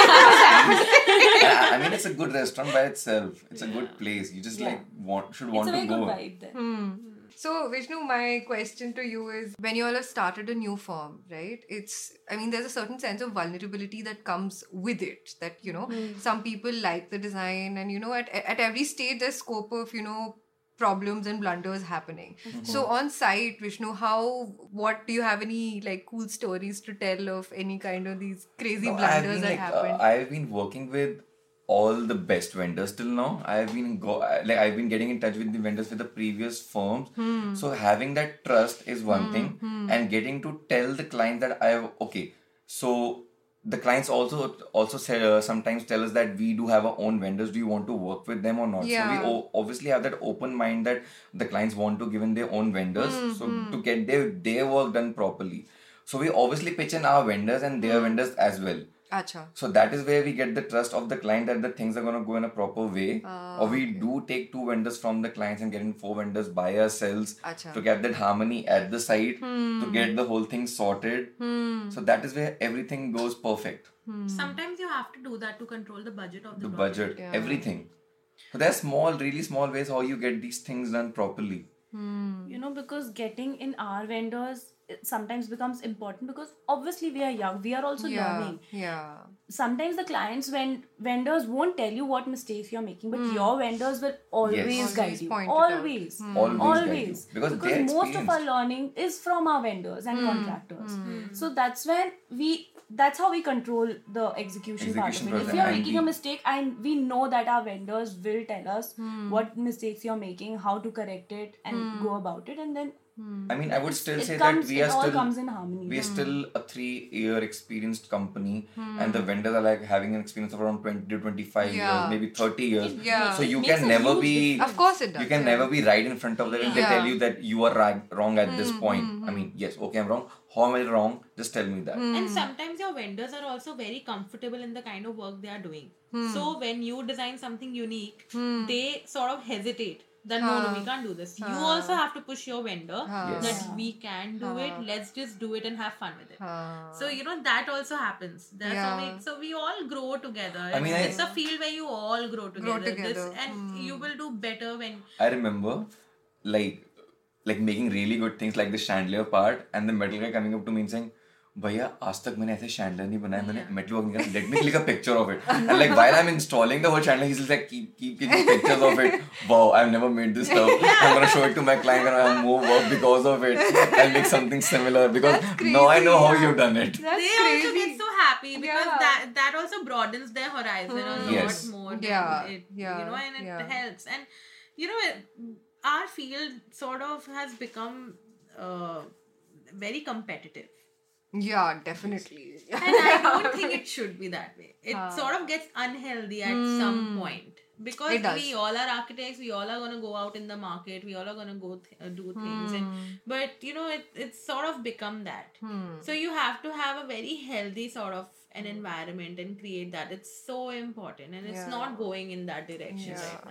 I I mean, it's a good restaurant by itself. It's a good place. You just Yeah. like want should it's want a to very go. good vibe there. So, Vishnu, my question to you is, when you all have started a new firm, right? It's, I mean, there's a certain sense of vulnerability that comes with it. That, you know, some people like the design, and, you know, at, at every stage, there's scope of, you know, problems and blunders happening. So, on site, Vishnu, how, what, do you have any, like, cool stories to tell of any kind of these crazy No, I've blunders been that like, happened? uh, I've been working with all the best vendors till now. I've been go like I've been getting in touch with the vendors with the previous firms. So having that trust is one thing, and getting to tell the client that I have okay. So the clients also also say, uh, sometimes tell us that we do have our own vendors. Do you want to work with them or not? Yeah. So we o- obviously have that open mind that the clients want to give in their own vendors. So to get their their work done properly. So we obviously pitch in our vendors and their vendors as well. Acha. So that is where we get the trust of the client that the things are going to go in a proper way. Or we do take two vendors from the clients and get in four vendors by ourselves Acha. to get that harmony at the site, to get the whole thing sorted. So that is where everything goes perfect. Sometimes you have to do that to control the budget of the, The project. budget, Yeah. everything. So there are small, really small ways how you get these things done properly. You know, because getting in our vendors it sometimes becomes important, because obviously we are young, we are also Yeah. learning. Yeah. Sometimes the clients, when vendors won't tell you what mistakes you're making, but your vendors will always Yes. guide Always you. point it out. Always. Always, guide you. Always. Because, they're most of our experienced. learning is from our vendors and contractors. So that's when we that's how we control the execution, part Execution of it. If process. you're And making a we- mistake, and we know that our vendors will tell us what mistakes you're making, how to correct it, and go about it, and then I mean, I would still it say comes, that we it are all still comes in harmony. we are still a three-year experienced company, and the vendors are like having an experience of around twenty to twenty-five Yeah. years, maybe thirty years. Yeah. So you It makes can a never huge be. difference. Of course it does. You can yeah. never be right in front of them and they Yeah. tell you that you are right, wrong at this point. I mean, yes, okay, I'm wrong. How am I wrong? Just tell me that. And sometimes your vendors are also very comfortable in the kind of work they are doing. So when you design something unique, they sort of hesitate that no, no, we can't do this. You also have to push your vendor Yes. that we can do it. Let's just do it and have fun with it. So you know that also happens. There's Yeah. so, we, so we all grow together. I mean, it's, I- it's a field where you all grow together. together. This, and you will do better when I remember, like, like making really good things like the chandelier part, and the metal guy coming up to me and saying, भैया आज तक मैंने ऐसे chandelier नहीं बनाया, मैंने metal work नहीं करा, let me click a picture of it. And like while I'm installing the whole chandelier, he's just like keep keep clicking pictures of it. Wow, I've never made this stuff. I'm gonna show it to my client and I'll have more work because of it. I'll make something similar because That's now I know how crazy, you've done it. That's they also crazy. get so happy because Yeah. that that also broadens their horizon a lot Yes. more. Yeah, it, yeah, you know, and it yeah. helps. And you know, it, our field sort of has become uh, very competitive. Yeah, definitely. And I don't think it should be that way. It sort of gets unhealthy at some point. Because It does. we all are architects, we all are going to go out in the market, we all are going to go th- uh, do things. And, but, you know, it, it's sort of become that. So you have to have a very healthy sort of an environment and create that. It's so important and it's Yeah. not going in that direction Yeah. right now.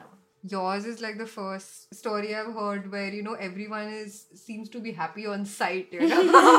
yours is like the first story I've heard where, you know, everyone is seems to be happy on site, you know.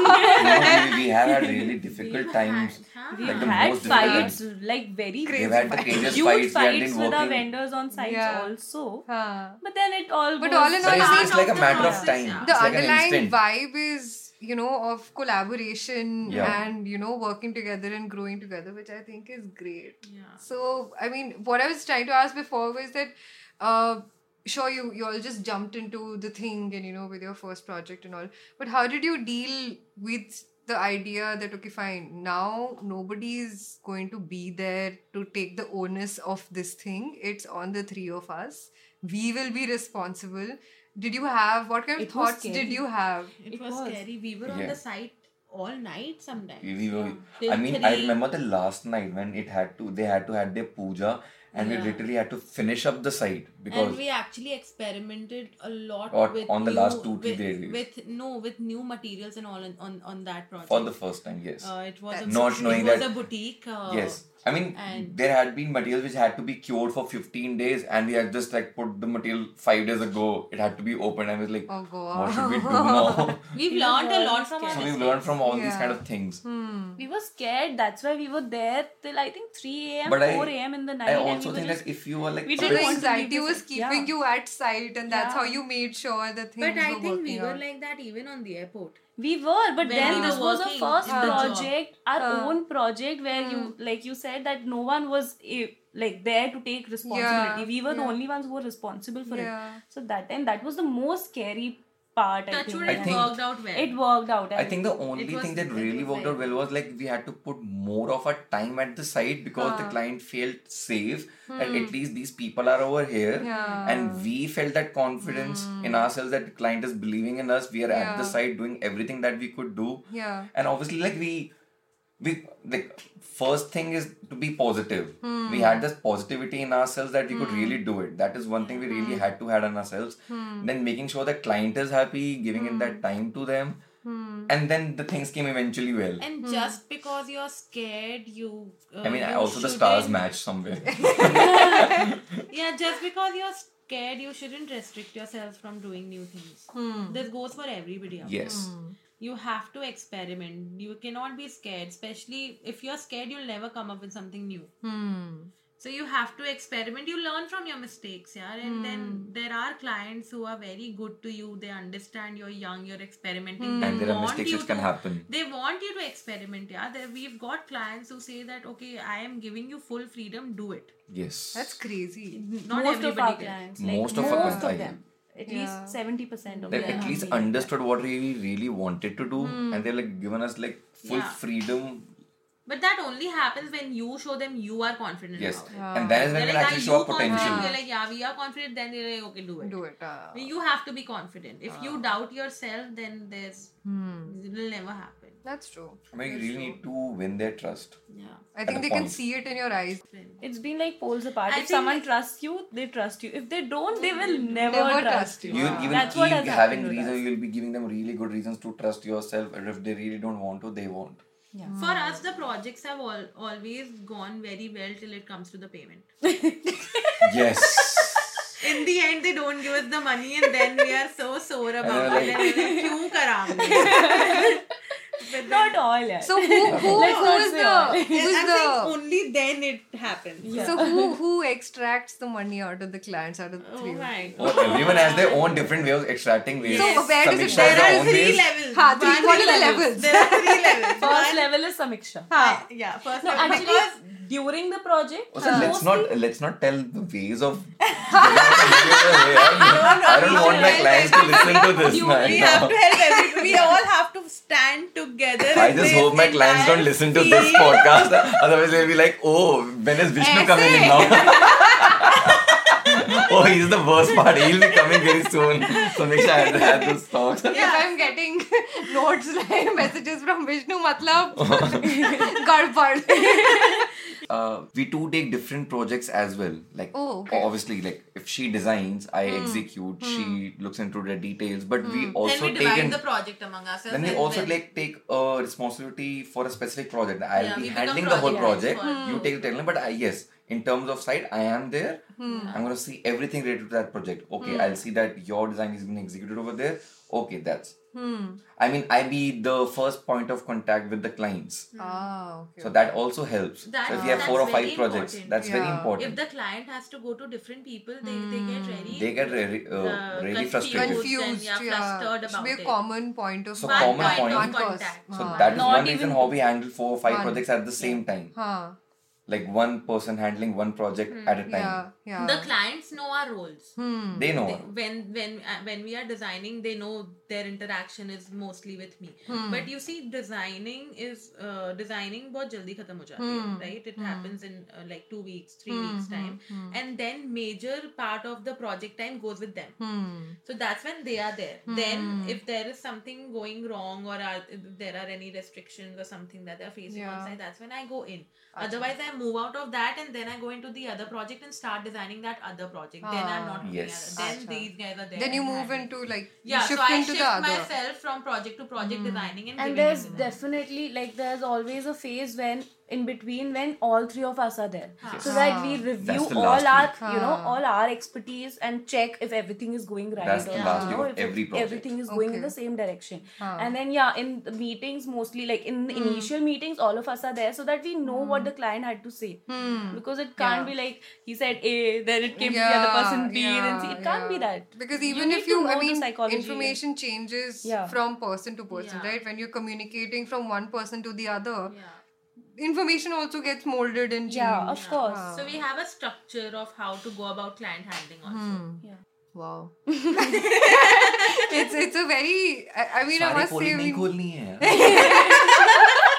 we, we have had really difficult We've times. had- We've Like the had most difficult fights, like very Crazy We've had the fights. craziest huge fights. We had fights been with our working. vendors on site Yeah. also. Huh. But then it all But goes all in But all, it's, I it's think like a the matter of process, time. yeah. the It's like an underlying instant. vibe is, you know, of collaboration Yeah. and, you know, working together and growing together, which I think is great. Yeah. So, I mean, what I was trying to ask before was that, uh, sure, you, you all just jumped into the thing and, you know, with your first project and all, but how did you deal with the idea that, okay, fine, now nobody's going to be there to take the onus of this thing. It's on the three of us. We will be responsible. Did you have, what kind of It was thoughts did scary. you have? It, It was, was. scary. We were on Yeah. the site all night sometimes. We, we were, Till I mean, I three. remember the last night when it had to, they had to had their puja, and Yeah. we literally had to finish up the site because And we actually experimented a lot Or with on the new, last two, three with, days. with no with new materials and all on on, on that project. for the first time, yes. uh, it was a, That's Not it knowing was that- a boutique. Uh, Yes. I mean, and- there had been materials which had to be cured for fifteen days, and we had just like put the material five days ago. It had to be opened, and I was like, Oh, God. what should we do now? We've We learned a learned lot from from our our So we've mistakes. learned from all these Yeah. kind of things. Hmm. We were scared. That's why we were there till I think three a.m., But I- four a.m. in the night. I and we also were think just, that if you were like we a So didn't the bit- want to anxiety leave was this- keeping yeah. you at site, and that's Yeah. how you made sure that things But I were think working we were out. like that even on the airport. We were, but When then we this were was a working first in the job. project, our Huh. own project, where you, like you said, that no one was eh, like there to take responsibility. Yeah, We were the yeah. only ones who were responsible for Yeah. it. So that time, that was the most scary part. I Touch think. wood, I it think- worked out well. It worked out. I think the It only was- thing that it really was worked very out well was like we had to put more of our time at the site because the Huh. client felt safe that at least these people are over here, Yeah. and we felt that confidence in ourselves that the client is believing in us. We are at the Yeah. site doing everything that we could do, Yeah. and obviously like we we like first thing is to be positive. Hmm. We had this positivity in ourselves that we could really do it. That is one thing we really had to had on ourselves. Hmm. Then making sure the client is happy, giving it that time to them, Hmm. and then the things came eventually well. And just because you're scared, you. Uh, I mean, you also the stars shouldn't- match somewhere. Yeah, just because you're scared, you shouldn't restrict yourself from doing new things. Hmm. This goes for everybody out Yes. there. You have to experiment. You cannot be scared, especially if you're scared, you'll never come up with something new. Hmm. So you have to experiment. You learn from your mistakes, yeah. And then there are clients who are very good to you. They understand you're young, you're experimenting. They And there are want mistakes you which can to- happen. They want you to experiment, yeah. There, we've got clients who say that, okay, I am giving you full freedom, do it. Yes. That's crazy. Not most of everybody our can. clients, like Most most of our of, clients, I- them, at Yeah. least seventy percent of They've them. at have least been like understood what we really wanted to do, and they've like given us like full Yeah. freedom. But that only happens when you show them you are confident Yes. about it. Yeah. And that is when They're we like, actually are show our you confident? potential. We're like, yeah, we are confident. Then they're like, okay, do it. Do it. Uh, You have to be confident. If you doubt yourself, then there's hmm. it will never happen. That's true. I mean, you That's really true. need to win their trust. Yeah. I think a they can point. see it in your eyes. It's been like poles apart. I if think someone it- trusts you, they trust you. If they don't, they will never, Never trust, trust you. you. You Wow. even That's what keep has having happened with reasons. us. You'll be giving them really good reasons to trust yourself, and if they really don't want to, they won't. For us, the projects have all, always gone very well till it comes to the payment. Yes. In the end, they don't give us the money, and then we are so sore And about they're it. like- And we're like, "Kyun kara humne?" But Not all, yeah. So who who Let's who not is say the all. who is I'm saying the only then it happens. Yeah. so who who extracts the money out of the clients out of the Oh three? my Well, god. everyone has their own different way of extracting ways. So Yes. where does it- Samiksha there has There her are own three ways. levels. Ha, three- One- what are the levels? There are three levels. First One- level is Samiksha. I- yeah, first No, level. actually, Because during the project, Also, let's mostly- not let's not tell the ways of. I don't want my clients to listen to this you, right we now. have to help everybody. We all have to stand together. I in just this hope my clients entire don't listen to this scene. podcast. Otherwise, they'll be like, "Oh, when is Vishnu coming in now?" Oh, he's the worst part. He'll be coming very soon. So make sure I had, had those talks. If I'm getting notes like messages from Vishnu, matlab gadbad. Uh, we do take different projects as well. Like, Oh, okay. obviously, like if she designs, I execute. She looks into the details. But we also Then we take divide in. the project among ourselves. Then we and also then- like take a responsibility for a specific project. I'll Yeah, be we become handling the whole project project. managers. You take the timeline, but I, yes, in terms of site, I am there. I'm going to see everything related to that project. Okay, I'll see that your design is being executed over there. Okay, that's. I mean, I be the first point of contact with the clients. Ah, okay. So that also helps. That- so if you have that's four or very five projects, important. that's very Yeah. important. If the client has to go to different people, they, they get very They get really, uh, uh, really confused. frustrated. Confused, and, yeah, yeah. flustered It should be a about it. common point of So One common point point. of One person. contact. So Huh. that is Not one reason even how we handle four or five one. projects at the same time. Huh. Like one person handling one project at a time. Yeah, yeah. The clients know our roles. Hmm. They know. They, when when uh, when we are designing, they know their interaction is mostly with me. Hmm. But you see, designing is uh, designing बहुत जल्दी खत्म हो जाती Hmm. है, right? It happens in uh, like two weeks, three weeks time, and then major part of the project time goes with them. Hmm. So that's when they are there. Then if there is something going wrong or are, if there are any restrictions or something that they are facing Yeah. on site, that's when I go in. Otherwise, I move out of that and then I go into the other project and start designing that other project. Then I'm not looking Yes. at it. Then Acha. these guys are there. Then you and move handling. into like Yeah, you shift so I into shift the other. myself from project to project designing and, And giving there's it to them. definitely like there's always a phase when in between when all three of us are there, so Ah. that we review That's the all last our week. you know Ah. all our expertise and check if everything is going right. That's the or, last you week know, of if every it- project. everything is going in Okay. the same direction. Ah. And then yeah, in the meetings mostly like in the initial meetings, all of us are there so that we know what the client had to say. Because it can't Yeah. be like he said A, then it came to the Yeah, other person B, yeah, then C. It can't be yeah. that. Because You even need if to you, know I the mean, psychology and- information changes Yeah. from person to person, Yeah. right? When you're communicating from one person to the other, Yeah. information also gets molded and changed. Yeah, of course. Ah. So we have a structure of how to go about client handling also. Yeah. Wow. it's it's a very I, I mean I सारी must poli say I नहीं mean, खोलनी है यार.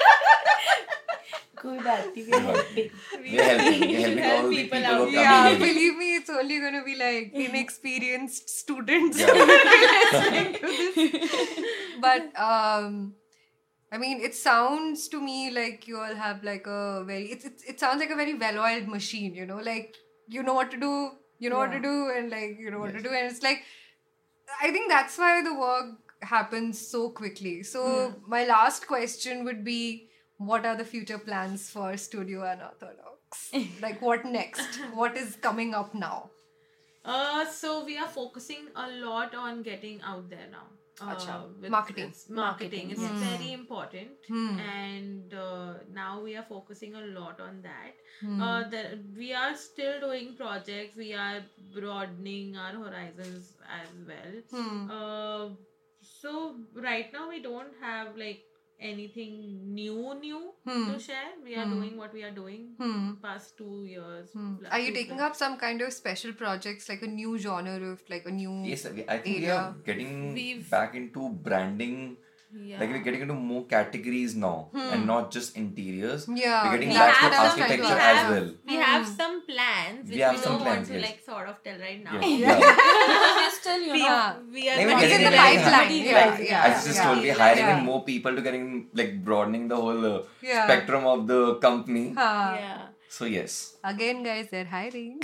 कोई बात नहीं, we are helping. We are helping. We are helping help all the people people who out. are yeah, coming in. believe me, it's only going to be like inexperienced students Yeah. who will be listening to this. But um, I mean, it sounds to me like you all have like a very. It's, it's it sounds like a very well-oiled machine. You know, like you know what to do, you know what to Yeah. do, and like you know what to Yes. do, and it's like I think that's why the work happens so quickly. So my last question would be, what are the future plans for Studio Unorthodox? Like what next? What is coming up now? Uh, so we are focusing a lot on getting out there now. Uh, Acha. with- Marketing. it's marketing. It's Yes. very important, Hmm. and uh, now we are focusing a lot on that. Hmm. Uh, the, we are still doing projects. We are broadening our horizons as well. Hmm. Uh, so right now we don't have like anything new new Hmm. to share. We are doing what we are doing Hmm. past two years. Hmm. plus- Are you two taking plus. up some kind of special projects, like a new genre of like a new? Yes, we- I think we area? are getting We've- back into branding. Yeah. Like we're getting into more categories now, and not just interiors. Hmm. Yeah, we're getting We back have to some- architecture we as have- well. We have some plans which We we, have some don't plans, want to yes. like sort of tell right now. Yeah, yeah. We're still, you We, know, we are Maybe not It's getting in the into ready. it. pipeline. Yeah, Yeah, yeah, yeah. I just yeah. told we're hiring Yeah. in more people to getting like broadening the whole uh, Yeah. spectrum of the company. Huh. Yeah. So yes. Again, guys, they're hiring.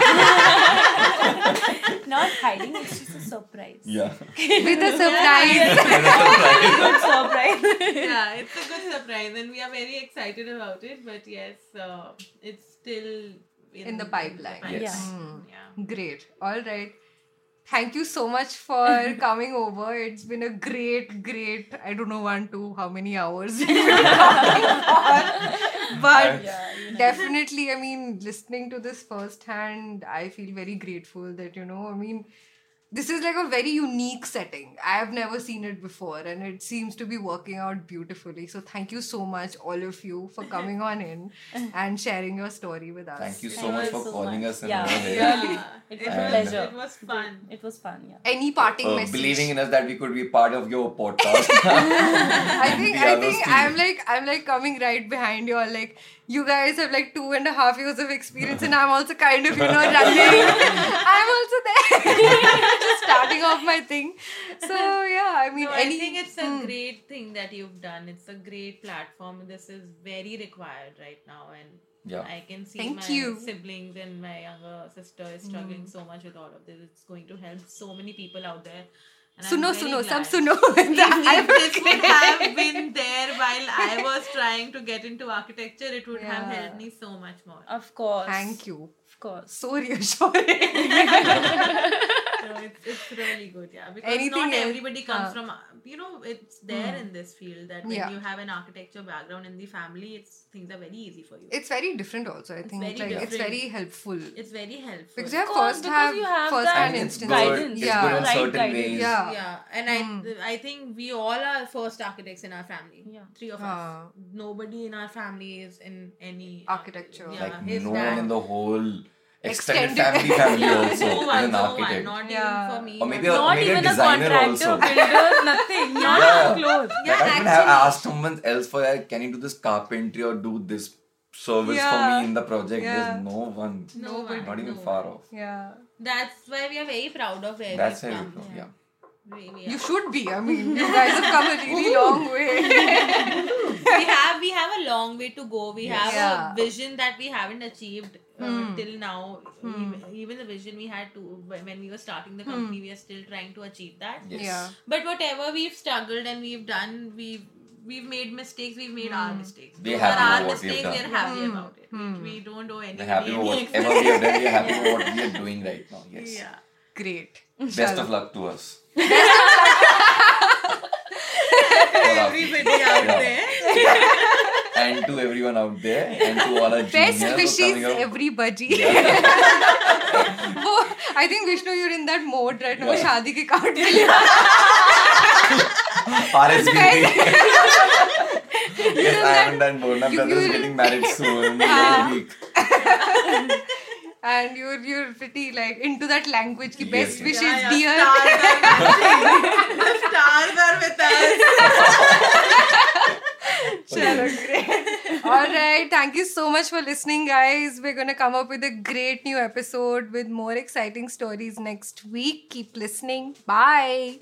not hiding, it's just a surprise. Yeah. With a surprise. Good surprise. Yeah, it's a good surprise and we are very excited about it. But yes, uh, it's still in, In the pipeline. Yes. Yeah. Great. All right. Thank you so much for coming over. It's been a great, great, I don't know, one, two, how many hours we've been talking for. But Yeah, you know. definitely, I mean, listening to this firsthand, I feel very grateful that, you know, I mean, this is like a very unique setting. I have never seen it before and it seems to be working out beautifully. So thank you so much, all of you, for coming on in and sharing your story with us. Thank you so Thank much you for so calling much. us and Yeah, over here. really. It was a And- pleasure. It was fun. It was fun, yeah. Any parting Uh, message? believing in us that we could be part of your podcast. I think The I other think team. I'm like I'm like coming right behind you all. Like you guys have like two and a half years of experience, and I'm also kind of you know running. I'm also there, just starting off my thing. So yeah, I mean, No, any, I think it's a Hmm. great thing that you've done. It's a great platform. This is very required right now, and Yeah. I can see Thank my you. siblings and my younger sister is struggling so much with all of this. It's going to help so many people out there, And I'm Suno, very suno, glad. sab suno. If, if this would have been there while I was trying to get into architecture, it would have Yeah. helped me so much more. Of course. Thank you. Of course. So reassuring. So it's, it's really good, yeah. Because Anything not else? everybody comes Uh, from, uh, you know, it's there in this field that when Yeah. you have an architecture background in the family, it's things are very easy for you. It's very different also, I think. very Like, it's different. very helpful. It's very helpful. Because you have Because- first because have, you have first that hand It's instance. good. Guidance. It's Yeah. good in Right certain guidance. ways. Yeah. Yeah, and I I think we all are first architects in our family. Yeah. Three of Ah. us. Nobody in our family is in any Architecture. Yeah, Like his no dad. one in the whole extended Extended- family family Yeah, also no is one, an no architect. one, not Yeah. even for me. Or maybe not- a- Not maybe even a designer contractor, also. builder, nothing. Not Yeah. even close. Yeah, Like, I could have actually- asked someone else for like, can you do this carpentry or do this service for Yeah. me in the project? Yeah. There's no one. No one, Not even no far one. off. Yeah. That's why we are very proud of where That's we've where come. we come. Yeah. We, we, You are. should be. I mean, you guys have come a really long way. we have we have a long way to go. We have Yeah. a vision that we haven't achieved uh, Hmm. till now. Even, even the vision we had to when when we were starting the company, we are still trying to achieve that. Yes. Yeah. But whatever we've struggled and we've done, we've we've made mistakes. We've made our mistakes. We're Those happy are our with what we've mistakes. done. We're happy about it. We, we don't owe We're anybody happy with any whatever we have done. We're happy with what we are doing right now. Yes. Yeah. Great. Best of luck to us. Everybody out Yeah. there. And to everyone out there, and to all our Best juniors who are wishes, coming up. everybody. Yeah. वो I think Vishnu, you're in that mode right now. वो Yeah. शादी के card के लिए. R S V P. Yes, I haven't done both. My You- brother's you- getting married soon. Ah. Next week. And you're you're pretty like into that language. Ki Yes, best yes. wishes, Yeah, dear. yeah, stars are matching. The stars are with us. Chalo, great. All right. Thank you so much for listening, guys. We're going to come up with a great new episode with more exciting stories next week. Keep listening. Bye.